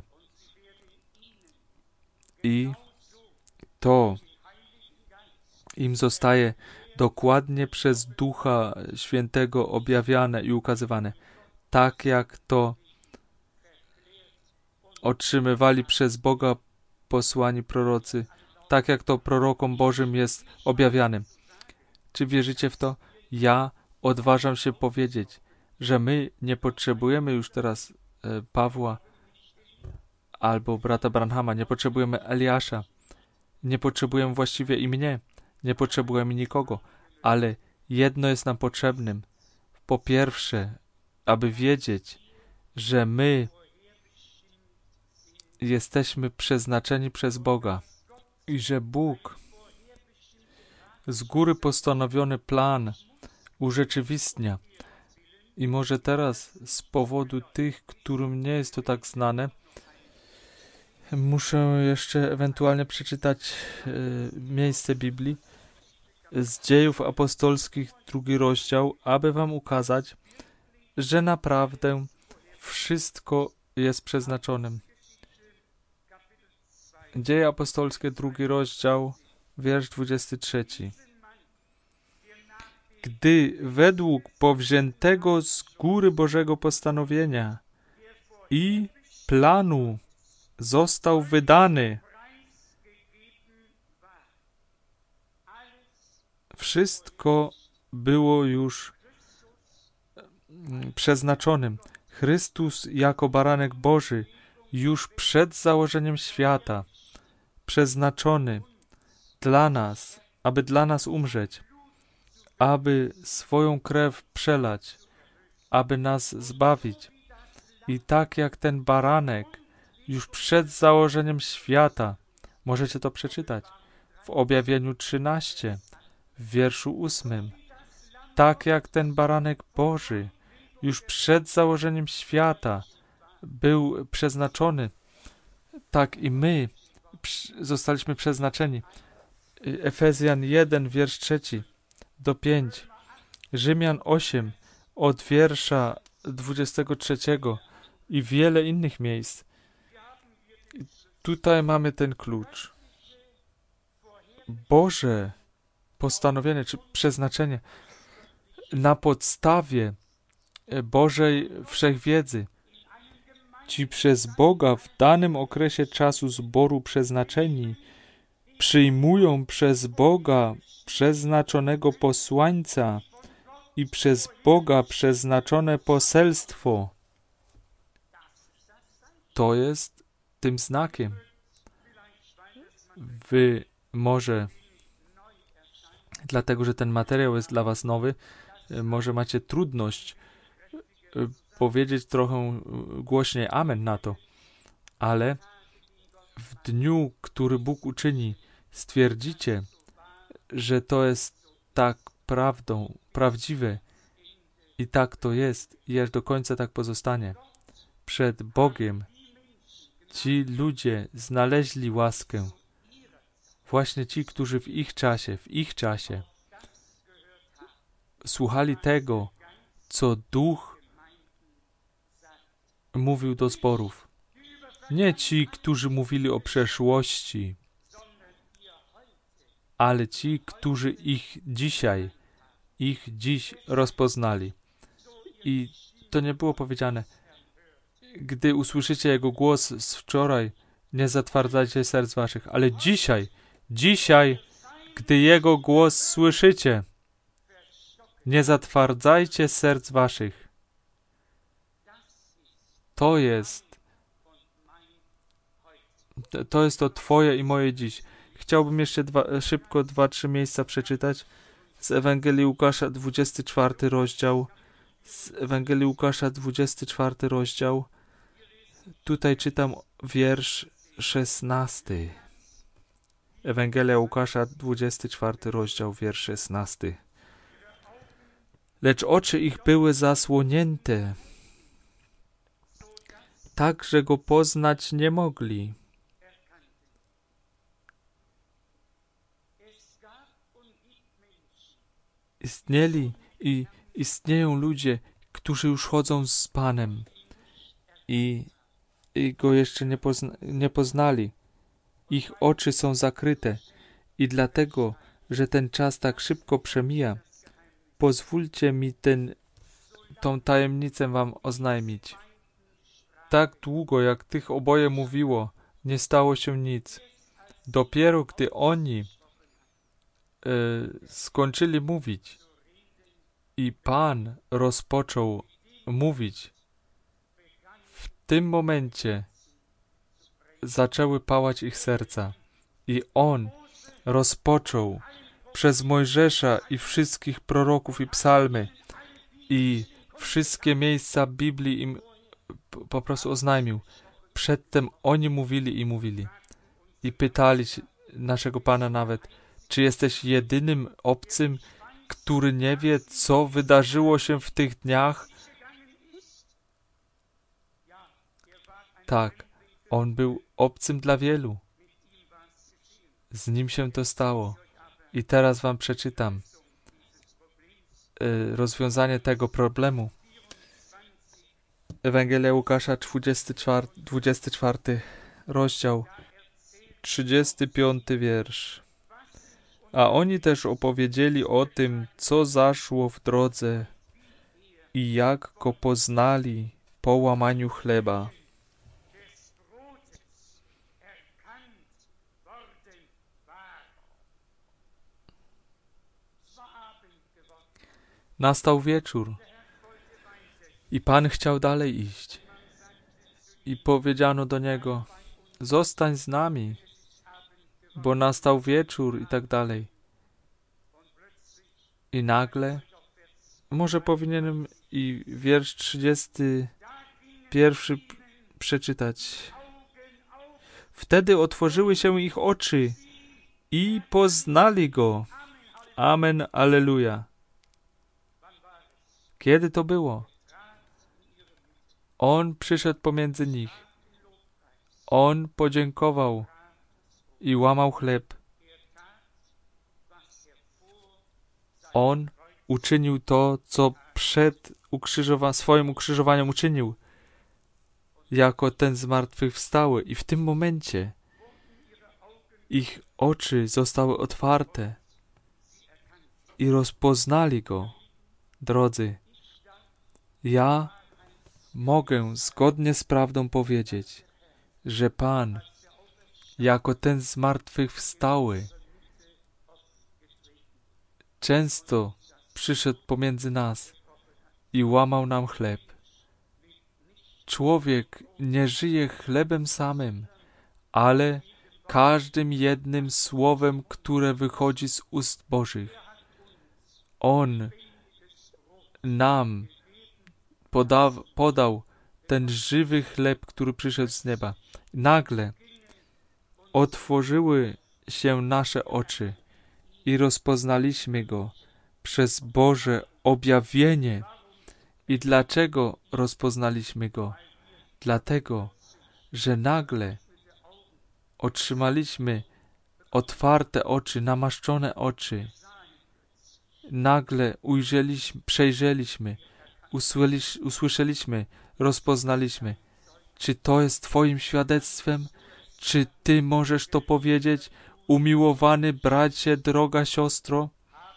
i to im zostaje dokładnie przez Ducha Świętego objawiane i ukazywane, tak jak to otrzymywali przez Boga posłani prorocy, tak jak to prorokom Bożym jest objawiane. Czy wierzycie w to? Ja odważam się powiedzieć, że my nie potrzebujemy już teraz e, Pawła albo brata Branhama, nie potrzebujemy Eliasza, nie potrzebujemy właściwie i mnie, nie potrzebujemy nikogo, ale jedno jest nam potrzebnym. Po pierwsze, aby wiedzieć, że my jesteśmy przeznaczeni przez Boga i że Bóg z góry postanowiony plan urzeczywistnia. I może teraz z powodu tych, którym nie jest to tak znane, muszę jeszcze ewentualnie przeczytać e, miejsce Biblii z Dziejów Apostolskich, drugi rozdział, aby wam ukazać, że naprawdę wszystko jest przeznaczonym. Dzieje Apostolskie, drugi rozdział, wiersz dwudziesty trzeci. Gdy według powziętego z góry Bożego postanowienia i planu został wydany, wszystko było już przeznaczonym. Chrystus jako baranek Boży już przed założeniem świata przeznaczony dla nas, aby dla nas umrzeć, aby swoją krew przelać, aby nas zbawić. I tak jak ten baranek już przed założeniem świata, możecie to przeczytać w Objawieniu trzynaście, w wierszu ósmym. Tak jak ten baranek Boży już przed założeniem świata był przeznaczony, tak i my zostaliśmy przeznaczeni. Efezjan jeden, wiersz trzeci do pięć. Rzymian osiem, od wiersza dwudziestego trzeciego i wiele innych miejsc. Tutaj mamy ten klucz. Boże postanowienie, czy przeznaczenie na podstawie Bożej wszechwiedzy. Ci przez Boga w danym okresie czasu zboru przeznaczeni przyjmują przez Boga przeznaczonego posłańca i przez Boga przeznaczone poselstwo. To jest tym znakiem. Wy może, dlatego że ten materiał jest dla was nowy, może macie trudność powiedzieć trochę głośniej amen na to, ale w dniu, który Bóg uczyni, stwierdzicie, że to jest tak prawdą, prawdziwe i tak to jest i aż do końca tak pozostanie. Przed Bogiem ci ludzie znaleźli łaskę. Właśnie ci, którzy w ich czasie, w ich czasie słuchali tego, co Duch mówił do zborów. Nie ci, którzy mówili o przeszłości, ale ci, którzy ich dzisiaj, ich dziś rozpoznali. I to nie było powiedziane, gdy usłyszycie Jego głos z wczoraj, nie zatwardzajcie serc waszych, ale dzisiaj, dzisiaj, gdy Jego głos słyszycie, nie zatwardzajcie serc waszych. To jest, to jest to Twoje i moje dziś. Chciałbym jeszcze dwa, szybko dwa, trzy miejsca przeczytać z Ewangelii Łukasza, dwudziesty czwarty rozdział, z Ewangelii Łukasza, dwudziesty czwarty rozdział, tutaj czytam wiersz szesnasty. Ewangelia Łukasza, dwudziesty czwarty rozdział, wiersz szesnasty. Lecz oczy ich były zasłonięte, tak, że go poznać nie mogli. Istnieli i istnieją ludzie, którzy już chodzą z Panem i, i go jeszcze nie, pozna, nie poznali. Ich oczy są zakryte i dlatego, że ten czas tak szybko przemija, pozwólcie mi ten, tą tajemnicę wam oznajmić. Tak długo, jak tych oboje mówiło, nie stało się nic. Dopiero gdy oni e, skończyli mówić i Pan rozpoczął mówić, w tym momencie zaczęły pałać ich serca i On rozpoczął przez Mojżesza i wszystkich proroków i psalmy i wszystkie miejsca Biblii im po prostu oznajmił. Przedtem oni mówili i mówili i pytali naszego Pana nawet, czy jesteś jedynym obcym, który nie wie, co wydarzyło się w tych dniach? Tak, on był obcym dla wielu. Z nim się to stało. I teraz wam przeczytam y, rozwiązanie tego problemu. Ewangelia Łukasza, dwudziesty czwarty rozdział, trzydziesty piąty wiersz. A oni też opowiedzieli o tym, co zaszło w drodze i jak go poznali po łamaniu chleba. Nastał wieczór i Pan chciał dalej iść. I powiedziano do Niego, zostań z nami, bo nastał wieczór i tak dalej. I nagle, może powinienem i wiersz trzydziesty pierwszy przeczytać. Wtedy otworzyły się ich oczy i poznali Go. Amen, alleluja. Kiedy to było? On przyszedł pomiędzy nich. On podziękował i łamał chleb. On uczynił to, co przed ukrzyżowa- swoim ukrzyżowaniem uczynił, jako ten zmartwychwstały. I w tym momencie ich oczy zostały otwarte i rozpoznali Go. Drodzy, ja mogę zgodnie z prawdą powiedzieć, że Pan, jako ten zmartwychwstały, często przyszedł pomiędzy nas i łamał nam chleb. Człowiek nie żyje chlebem samym, ale każdym jednym słowem, które wychodzi z ust Bożych. On nam poda- podał ten żywy chleb, który przyszedł z nieba. Nagle otworzyły się nasze oczy i rozpoznaliśmy Go przez Boże objawienie. I dlaczego rozpoznaliśmy Go? Dlatego, że nagle otrzymaliśmy otwarte oczy, namaszczone oczy. Nagle ujrzeliśmy, przejrzeliśmy, usłysz, usłyszeliśmy, rozpoznaliśmy. Czy to jest Twoim świadectwem? Czy Ty możesz to powiedzieć, umiłowany bracie, droga siostro?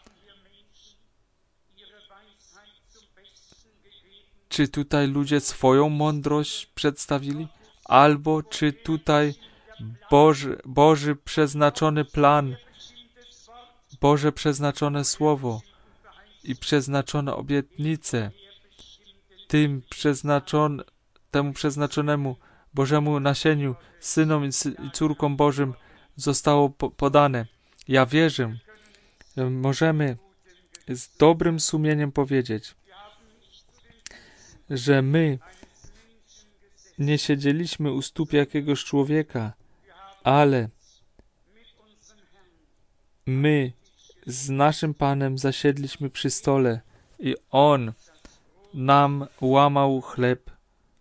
Czy tutaj ludzie swoją mądrość przedstawili? Albo czy tutaj Boży, Boży przeznaczony plan, Boże przeznaczone słowo i przeznaczone obietnice tym przeznaczon, temu przeznaczonemu Bożemu nasieniu, synom i, sy, i córkom Bożym zostało po, podane. Ja wierzę, możemy z dobrym sumieniem powiedzieć, że my nie siedzieliśmy u stóp jakiegoś człowieka, ale my z naszym Panem zasiedliśmy przy stole i On nam łamał chleb.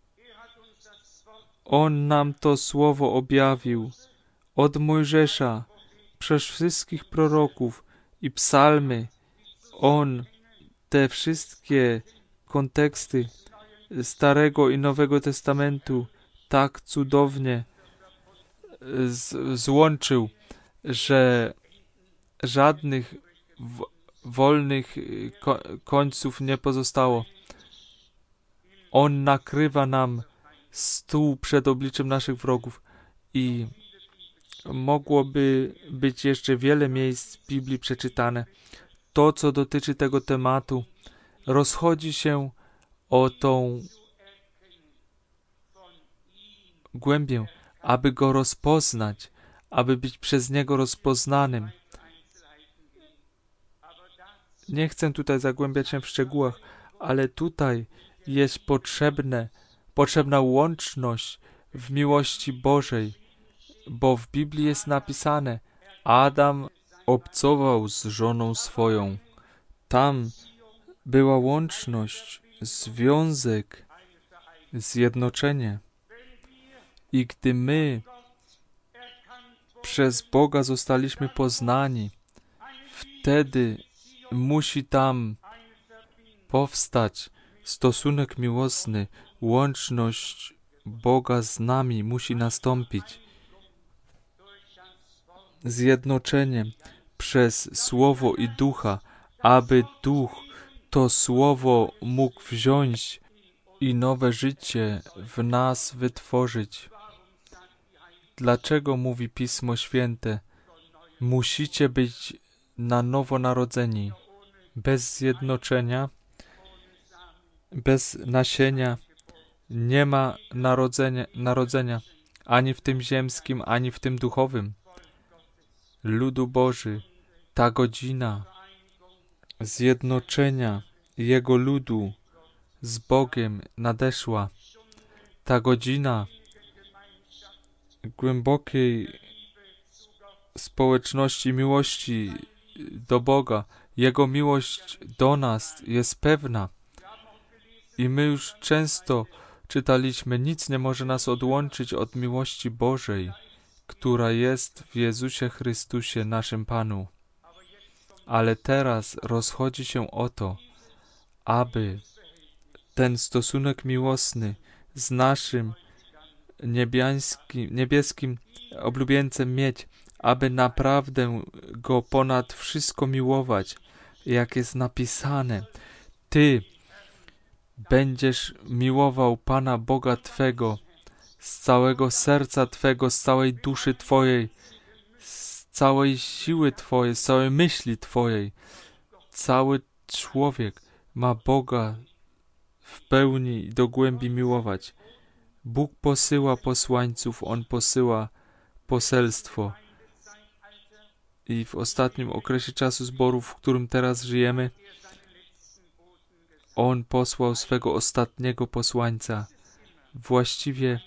On nam to słowo objawił od Mojżesza, przez wszystkich proroków i psalmy. On te wszystkie konteksty Starego i Nowego Testamentu tak cudownie z- złączył, że żadnych w- wolnych ko- końców nie pozostało. On nakrywa nam stół przed obliczem naszych wrogów i mogłoby być jeszcze wiele miejsc w Biblii przeczytane. To, co dotyczy tego tematu, rozchodzi się o tą głębię, aby go rozpoznać, aby być przez niego rozpoznanym. Nie chcę tutaj zagłębiać się w szczegółach, ale tutaj jest potrzebne, potrzebna łączność w miłości Bożej, bo w Biblii jest napisane: Adam obcował z żoną swoją. Tam była łączność, związek, zjednoczenie. I gdy my przez Boga zostaliśmy poznani, wtedy musi tam powstać stosunek miłosny, łączność Boga z nami musi nastąpić. Zjednoczenie przez Słowo i Ducha, aby Duch to Słowo mógł wziąć i nowe życie w nas wytworzyć. Dlaczego mówi Pismo Święte? Musicie być na nowo narodzeni. Bez zjednoczenia, bez nasienia nie ma narodzenia, narodzenia ani w tym ziemskim, ani w tym duchowym. Ludu Boży, ta godzina zjednoczenia Jego ludu z Bogiem nadeszła. Ta godzina głębokiej społeczności miłości do Boga, Jego miłość do nas jest pewna. I my już często czytaliśmy, nic nie może nas odłączyć od miłości Bożej, która jest w Jezusie Chrystusie, naszym Panu. Ale teraz rozchodzi się o to, aby ten stosunek miłosny z naszym niebiańskim, niebieskim oblubieńcem mieć, aby naprawdę Go ponad wszystko miłować, jak jest napisane. Ty będziesz miłował Pana Boga Twego z całego serca Twego, z całej duszy Twojej, z całej siły Twojej, z całej myśli Twojej. Cały człowiek ma Boga w pełni i do głębi miłować. Bóg posyła posłańców, On posyła poselstwo. I w ostatnim okresie czasu zborów, w którym teraz żyjemy, On posłał swego ostatniego posłańca. Właściwie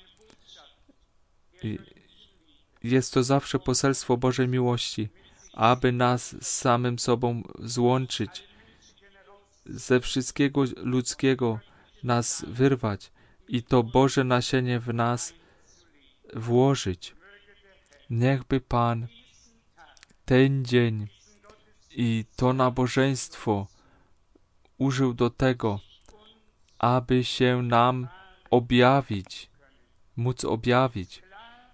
jest to zawsze poselstwo Bożej miłości, aby nas z samym sobą złączyć, ze wszystkiego ludzkiego nas wyrwać i to Boże nasienie w nas włożyć. Niechby Pan ten dzień i to nabożeństwo użył do tego, aby się nam objawić, móc objawić,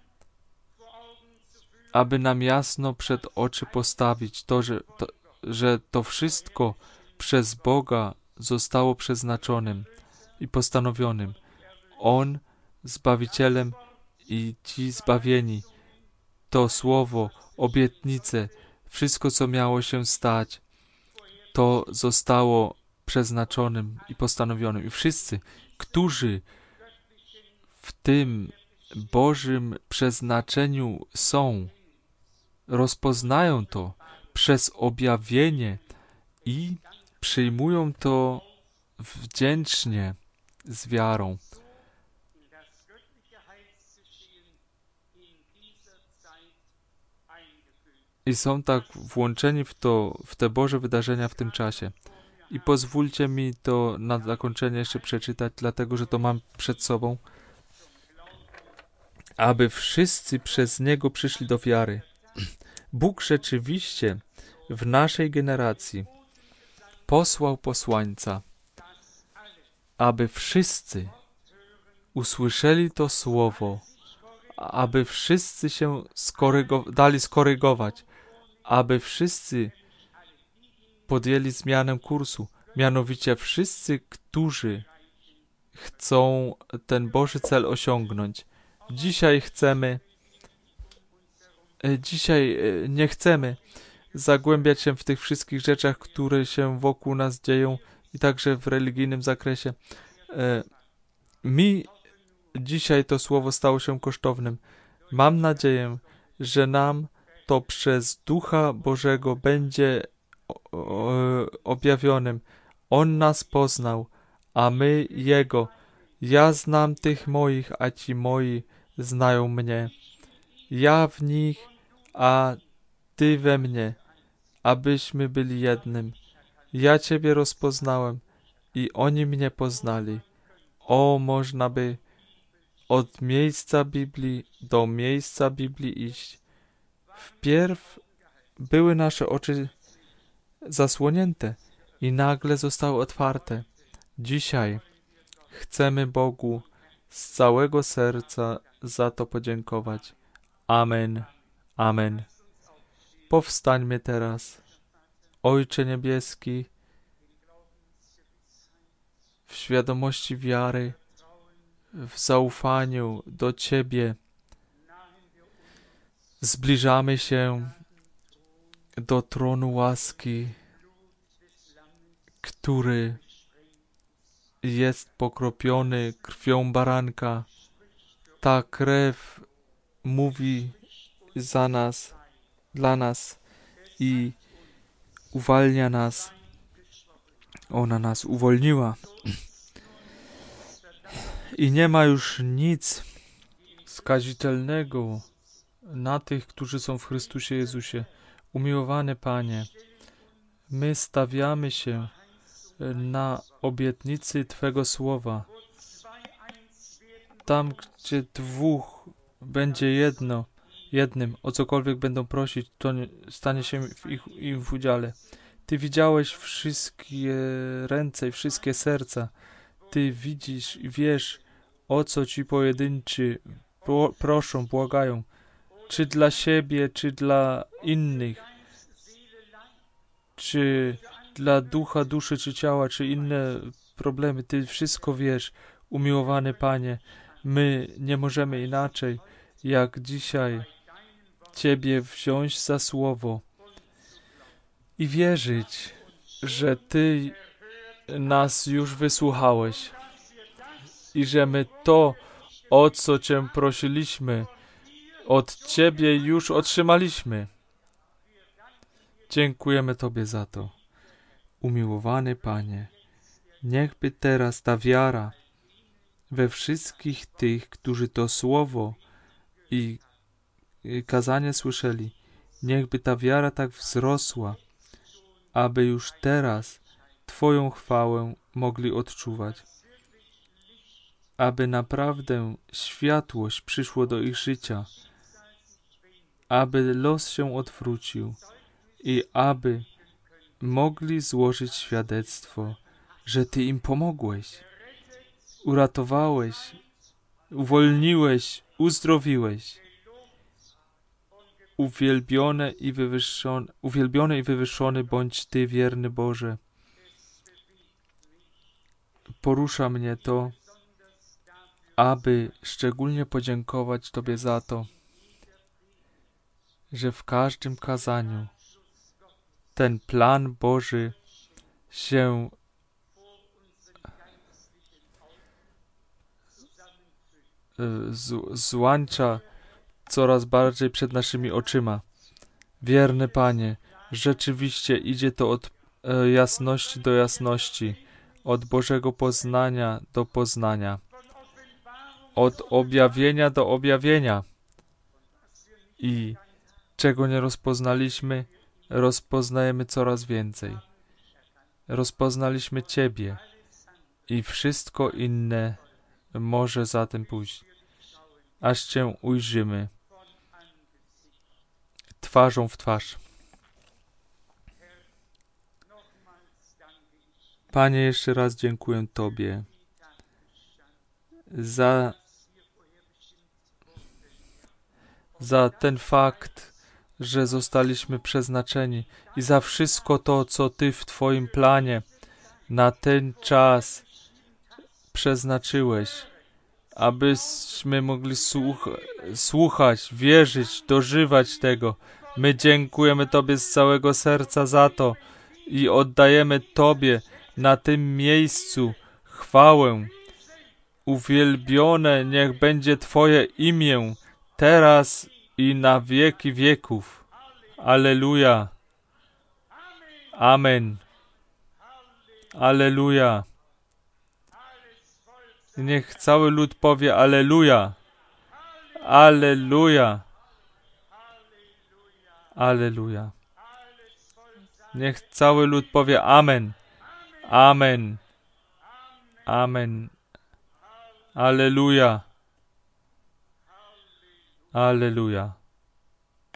aby nam jasno przed oczy postawić to, że to, że to wszystko przez Boga zostało przeznaczonym i postanowionym. On Zbawicielem i ci zbawieni, to słowo, obietnice, wszystko, co miało się stać, to zostało przeznaczonym i postanowionym. I wszyscy, którzy w tym Bożym przeznaczeniu są, rozpoznają to przez objawienie i przyjmują to wdzięcznie z wiarą. i są tak włączeni w to, w te Boże wydarzenia w tym czasie. I pozwólcie mi to na zakończenie jeszcze przeczytać, dlatego że to mam przed sobą. Aby wszyscy przez Niego przyszli do wiary. Bóg rzeczywiście w naszej generacji posłał posłańca, aby wszyscy usłyszeli to słowo, aby wszyscy się skorygo- dali skorygować, aby wszyscy podjęli zmianę kursu, mianowicie wszyscy, którzy chcą ten Boży cel osiągnąć. Dzisiaj chcemy, dzisiaj nie chcemy zagłębiać się w tych wszystkich rzeczach, które się wokół nas dzieją i także w religijnym zakresie. Mi dzisiaj to słowo stało się kosztownym. Mam nadzieję, że nam to przez Ducha Bożego będzie objawionym. On nas poznał, a my Jego. Ja znam tych moich, a ci moi znają mnie. Ja w nich, a Ty we mnie, abyśmy byli jednym. Ja Ciebie rozpoznałem i oni mnie poznali. O, można by od miejsca Biblii do miejsca Biblii iść. Wpierw były nasze oczy zasłonięte i nagle zostały otwarte. Dzisiaj chcemy Bogu z całego serca za to podziękować. Amen. Amen. Powstańmy teraz. Ojcze Niebieski, w świadomości wiary, w zaufaniu do Ciebie zbliżamy się do tronu łaski, który jest pokropiony krwią baranka. Ta krew mówi za nas, dla nas i uwalnia nas. Ona nas uwolniła. I nie ma już nic skazitelnego na tych, którzy są w Chrystusie Jezusie. Umiłowany Panie, my stawiamy się na obietnicy Twego Słowa. Tam, gdzie dwóch będzie jedno, jednym, o cokolwiek będą prosić, to stanie się w ich, im w udziale. Ty widziałeś wszystkie ręce i wszystkie serca. Ty widzisz i wiesz, o co ci pojedynczy pro, proszą, błagają. Czy dla siebie, czy dla innych. Czy dla ducha, duszy, czy ciała, czy inne problemy. Ty wszystko wiesz, umiłowany Panie. My nie możemy inaczej, jak dzisiaj Ciebie wziąć za słowo i wierzyć, że Ty nas już wysłuchałeś i że my to, o co Cię prosiliśmy, od Ciebie już otrzymaliśmy. Dziękujemy Tobie za to. Umiłowany Panie, niechby teraz ta wiara we wszystkich tych, którzy to słowo i kazanie słyszeli, niechby ta wiara tak wzrosła, aby już teraz Twoją chwałę mogli odczuwać. Aby naprawdę światłość przyszło do ich życia, aby los się odwrócił i aby mogli złożyć świadectwo, że Ty im pomogłeś, uratowałeś, uwolniłeś, uzdrowiłeś. Uwielbione i wywyższone, uwielbiony i wywyższony bądź Ty, wierny Boże. Porusza mnie to, aby szczególnie podziękować Tobie za to, że w każdym kazaniu ten plan Boży się z- złącza coraz bardziej przed naszymi oczyma. Wierny Panie, rzeczywiście idzie to od e, jasności do jasności, od Bożego poznania do poznania, od objawienia do objawienia. I czego nie rozpoznaliśmy, rozpoznajemy coraz więcej. Rozpoznaliśmy Ciebie i wszystko inne może za tym pójść, aż Cię ujrzymy twarzą w twarz. Panie, jeszcze raz dziękuję Tobie za, za ten fakt, że zostaliśmy przeznaczeni i za wszystko to, co Ty w Twoim planie na ten czas przeznaczyłeś, abyśmy mogli słuch słuchać, wierzyć, dożywać tego. My dziękujemy Tobie z całego serca za to i oddajemy Tobie na tym miejscu chwałę. Uwielbione niech będzie Twoje imię teraz i na wieki wieków. Alleluja. Amen. Alleluja. Niech cały lud powie Alleluja. Alleluja. Alleluja. Niech cały lud powie Amen. Amen. Amen. Alleluja. Alleluja.